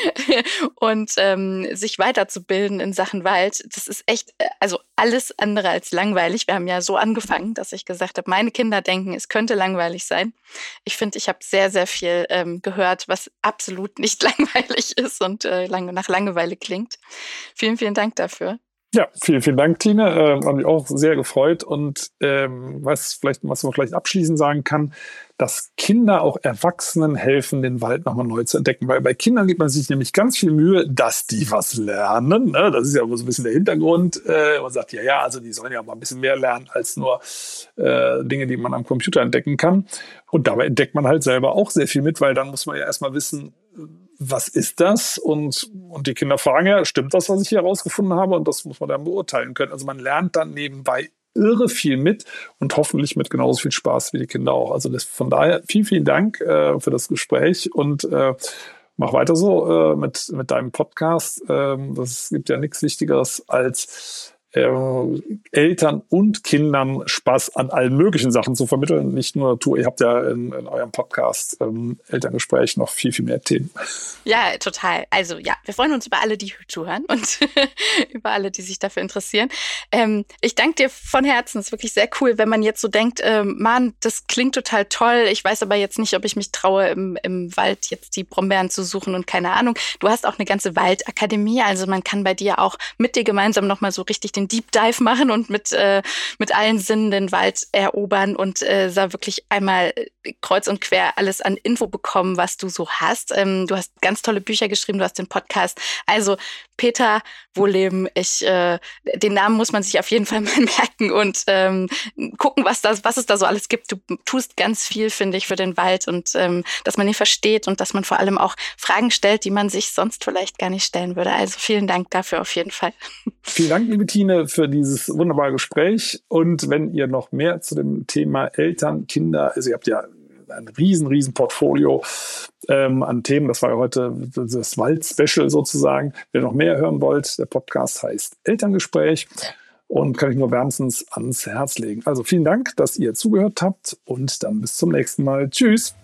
Und ähm, sich weiterzubilden in Sachen Wald, das ist echt, also alles andere als langweilig. Wir haben ja so angefangen, dass ich gesagt habe, meine Kinder denken, es könnte langweilig sein. Ich finde, ich habe sehr, sehr viel ähm, gehört, was absolut nicht langweilig ist und äh, lang, nach Langeweile klingt. Vielen, vielen Dank dafür. Ja, vielen, vielen Dank, Tine. Äh, hat mich auch sehr gefreut. Und ähm, was vielleicht, was man vielleicht abschließend sagen kann, dass Kinder auch Erwachsenen helfen, den Wald nochmal neu zu entdecken. Weil bei Kindern gibt man sich nämlich ganz viel Mühe, dass die was lernen. Ne? Das ist ja so ein bisschen der Hintergrund. Äh, man sagt, ja, ja, also die sollen ja mal ein bisschen mehr lernen als nur äh, Dinge, die man am Computer entdecken kann. Und dabei entdeckt man halt selber auch sehr viel mit, weil dann muss man ja erstmal wissen, was ist das? Und, und die Kinder fragen ja, stimmt das, was ich hier herausgefunden habe? Und das muss man dann beurteilen können. Also man lernt dann nebenbei irre viel mit und hoffentlich mit genauso viel Spaß wie die Kinder auch. Also das, von daher vielen, vielen Dank äh, für das Gespräch und äh, mach weiter so äh, mit, mit deinem Podcast. Ähm, das gibt ja nichts Wichtigeres als Äh, Eltern und Kindern Spaß an allen möglichen Sachen zu vermitteln. Nicht nur Tour, ihr habt ja in, in eurem Podcast ähm, Elterngespräch noch viel, viel mehr Themen. Ja, total. Also ja, wir freuen uns über alle, die zuhören und über alle, die sich dafür interessieren. Ähm, ich danke dir von Herzen. Es ist wirklich sehr cool, wenn man jetzt so denkt, ähm, Mann, das klingt total toll. Ich weiß aber jetzt nicht, ob ich mich traue, im, im Wald jetzt die Brombeeren zu suchen und keine Ahnung. Du hast auch eine ganze Waldakademie, also man kann bei dir auch mit dir gemeinsam nochmal so richtig den Deep Dive machen und mit äh, mit allen Sinnen den Wald erobern und äh, da wirklich einmal kreuz und quer alles an Info bekommen, was du so hast. Ähm, du hast ganz tolle Bücher geschrieben, du hast den Podcast. Also Peter Wohlleben, ich äh, den Namen muss man sich auf jeden Fall mal merken und ähm, gucken, was das, was es da so alles gibt. Du tust ganz viel, finde ich, für den Wald und ähm, dass man ihn versteht und dass man vor allem auch Fragen stellt, die man sich sonst vielleicht gar nicht stellen würde. Also vielen Dank dafür auf jeden Fall. Vielen Dank, liebe Tine, für dieses wunderbare Gespräch. Und wenn ihr noch mehr zu dem Thema Eltern, Kinder, also ihr habt ja ein riesen, riesen Portfolio ähm, an Themen. Das war ja heute das Wald-Special sozusagen. Wenn ihr noch mehr hören wollt, der Podcast heißt Elterngespräch und kann ich nur wärmstens ans Herz legen. Also vielen Dank, dass ihr zugehört habt und dann bis zum nächsten Mal. Tschüss.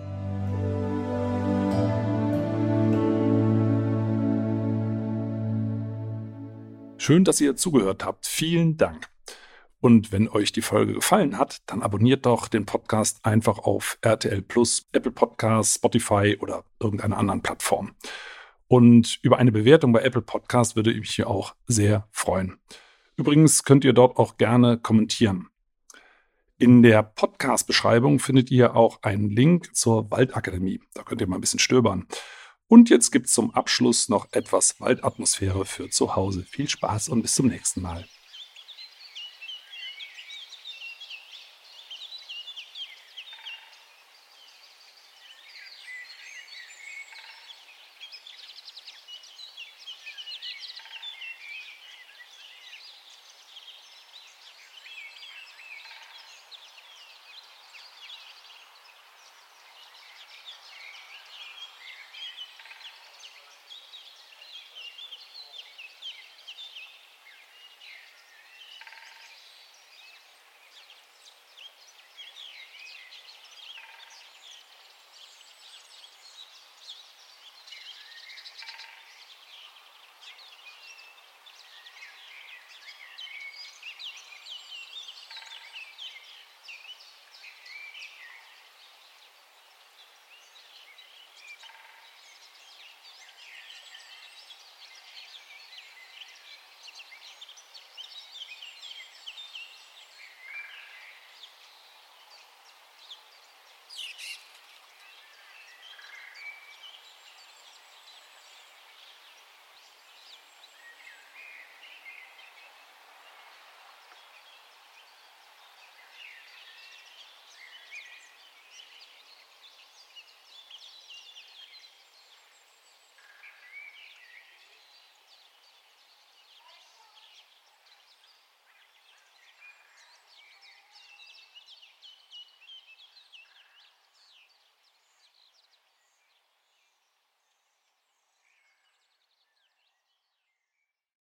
Schön, dass ihr zugehört habt. Vielen Dank. Und wenn euch die Folge gefallen hat, dann abonniert doch den Podcast einfach auf R T L Plus, Apple Podcasts, Spotify oder irgendeiner anderen Plattform. Und über eine Bewertung bei Apple Podcasts würde ich mich hier auch sehr freuen. Übrigens könnt ihr dort auch gerne kommentieren. In der Podcast-Beschreibung findet ihr auch einen Link zur Waldakademie. Da könnt ihr mal ein bisschen stöbern. Und jetzt gibt es zum Abschluss noch etwas Waldatmosphäre für zu Hause. Viel Spaß und bis zum nächsten Mal.